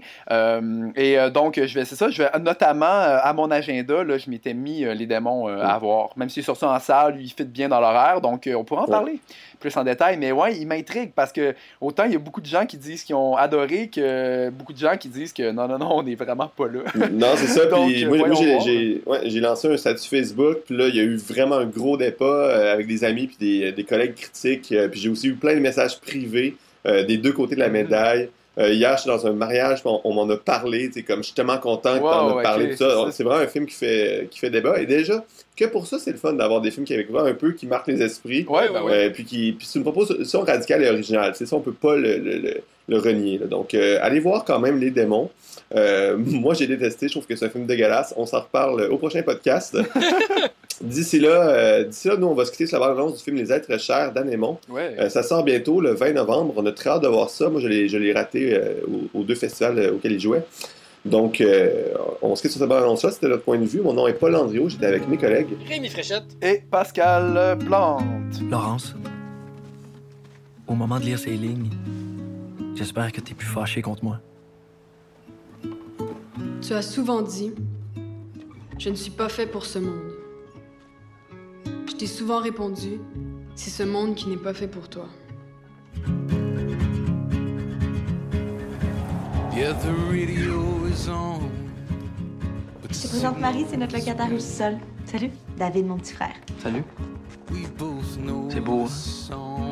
Donc, je vais notamment à mon agenda, là, je m'étais mis Les démons à voir. Même s'il est sorti en salle, il fit bien dans l'horaire, donc on pourra en parler plus en détail. Mais ouais, il m'intrigue parce que autant il y a beaucoup de gens qui disent qu'ils ont adoré que beaucoup de gens qui disent que non, on n'est vraiment pas là. Non, c'est ça. Puis moi j'ai lancé un statut Facebook, puis là, il y a eu vraiment un gros débat avec des amis puis des collègues critiques. Puis j'ai aussi eu plein de messages privés des deux côtés de la médaille. Hier, j'étais dans un mariage, on m'en a parlé, comme je suis tellement content que t'en as parlé, tout ça. C'est vraiment un film qui fait débat. Et déjà, que pour ça, c'est le fun d'avoir des films québécois un peu qui marquent les esprits. Puis c'est une proposition radicale et originale. C'est ça, on peut pas le renier. Là. Donc, allez voir quand même Les démons. Moi, j'ai détesté. Je trouve que c'est un film dégueulasse. On s'en reparle au prochain podcast. D'ici là, nous, on va se quitter sur la bande-annonce du film Les êtres chers d'Anne Aymon. Ça sort bientôt, le 20 novembre. On a très hâte de voir ça. Moi, je l'ai raté aux deux festivals auxquels il jouait. Donc, on se quitte sur cette bande-annonce-là. C'était notre point de vue. Mon nom est Paul Andriot. J'étais avec mes collègues Rémi Fréchette et Pascal Plante. Laurence, au moment de lire ces lignes, j'espère que t'es plus fâché contre moi. Tu as souvent dit « Je ne suis pas fait pour ce monde ». Je t'ai souvent répondu « C'est ce monde qui n'est pas fait pour toi ». Je te présente Marie, c'est notre locataire au sol. Salut. David, mon petit frère. Salut. C'est beau, hein?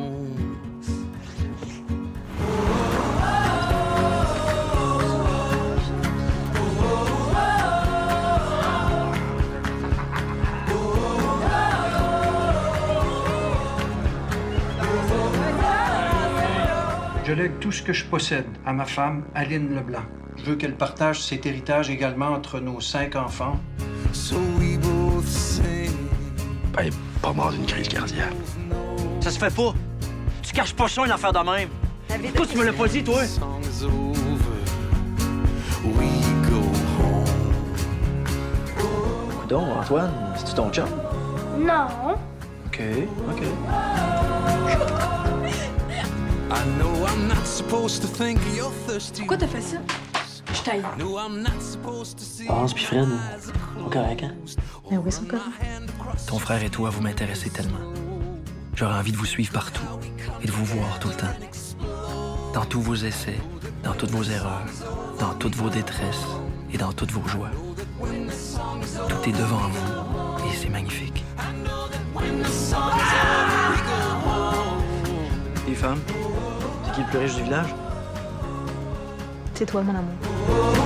Je lègue tout ce que je possède à ma femme, Aline Leblanc. Je veux qu'elle partage cet héritage également entre nos 5 enfants. Ben, pas mort d'une crise cardiaque. Ça se fait pas. Tu caches pas ça, une affaire de même. Pourquoi tu me l'as pas dit, toi? Coudon, Antoine, c'est-tu ton chum? Non. OK. Pourquoi t'as fait ça? Je t'aille. Laurence puis Fred, sont corrects, hein? Mais oui, ils sont corrects. Ton frère et toi, vous m'intéressez tellement. J'aurais envie de vous suivre partout et de vous voir tout le temps. Dans tous vos essais, dans toutes vos erreurs, dans toutes vos détresses et dans toutes vos joies. Tout est devant vous et c'est magnifique. Les femmes, c'est qui le plus riche du village? C'est toi, mon amour.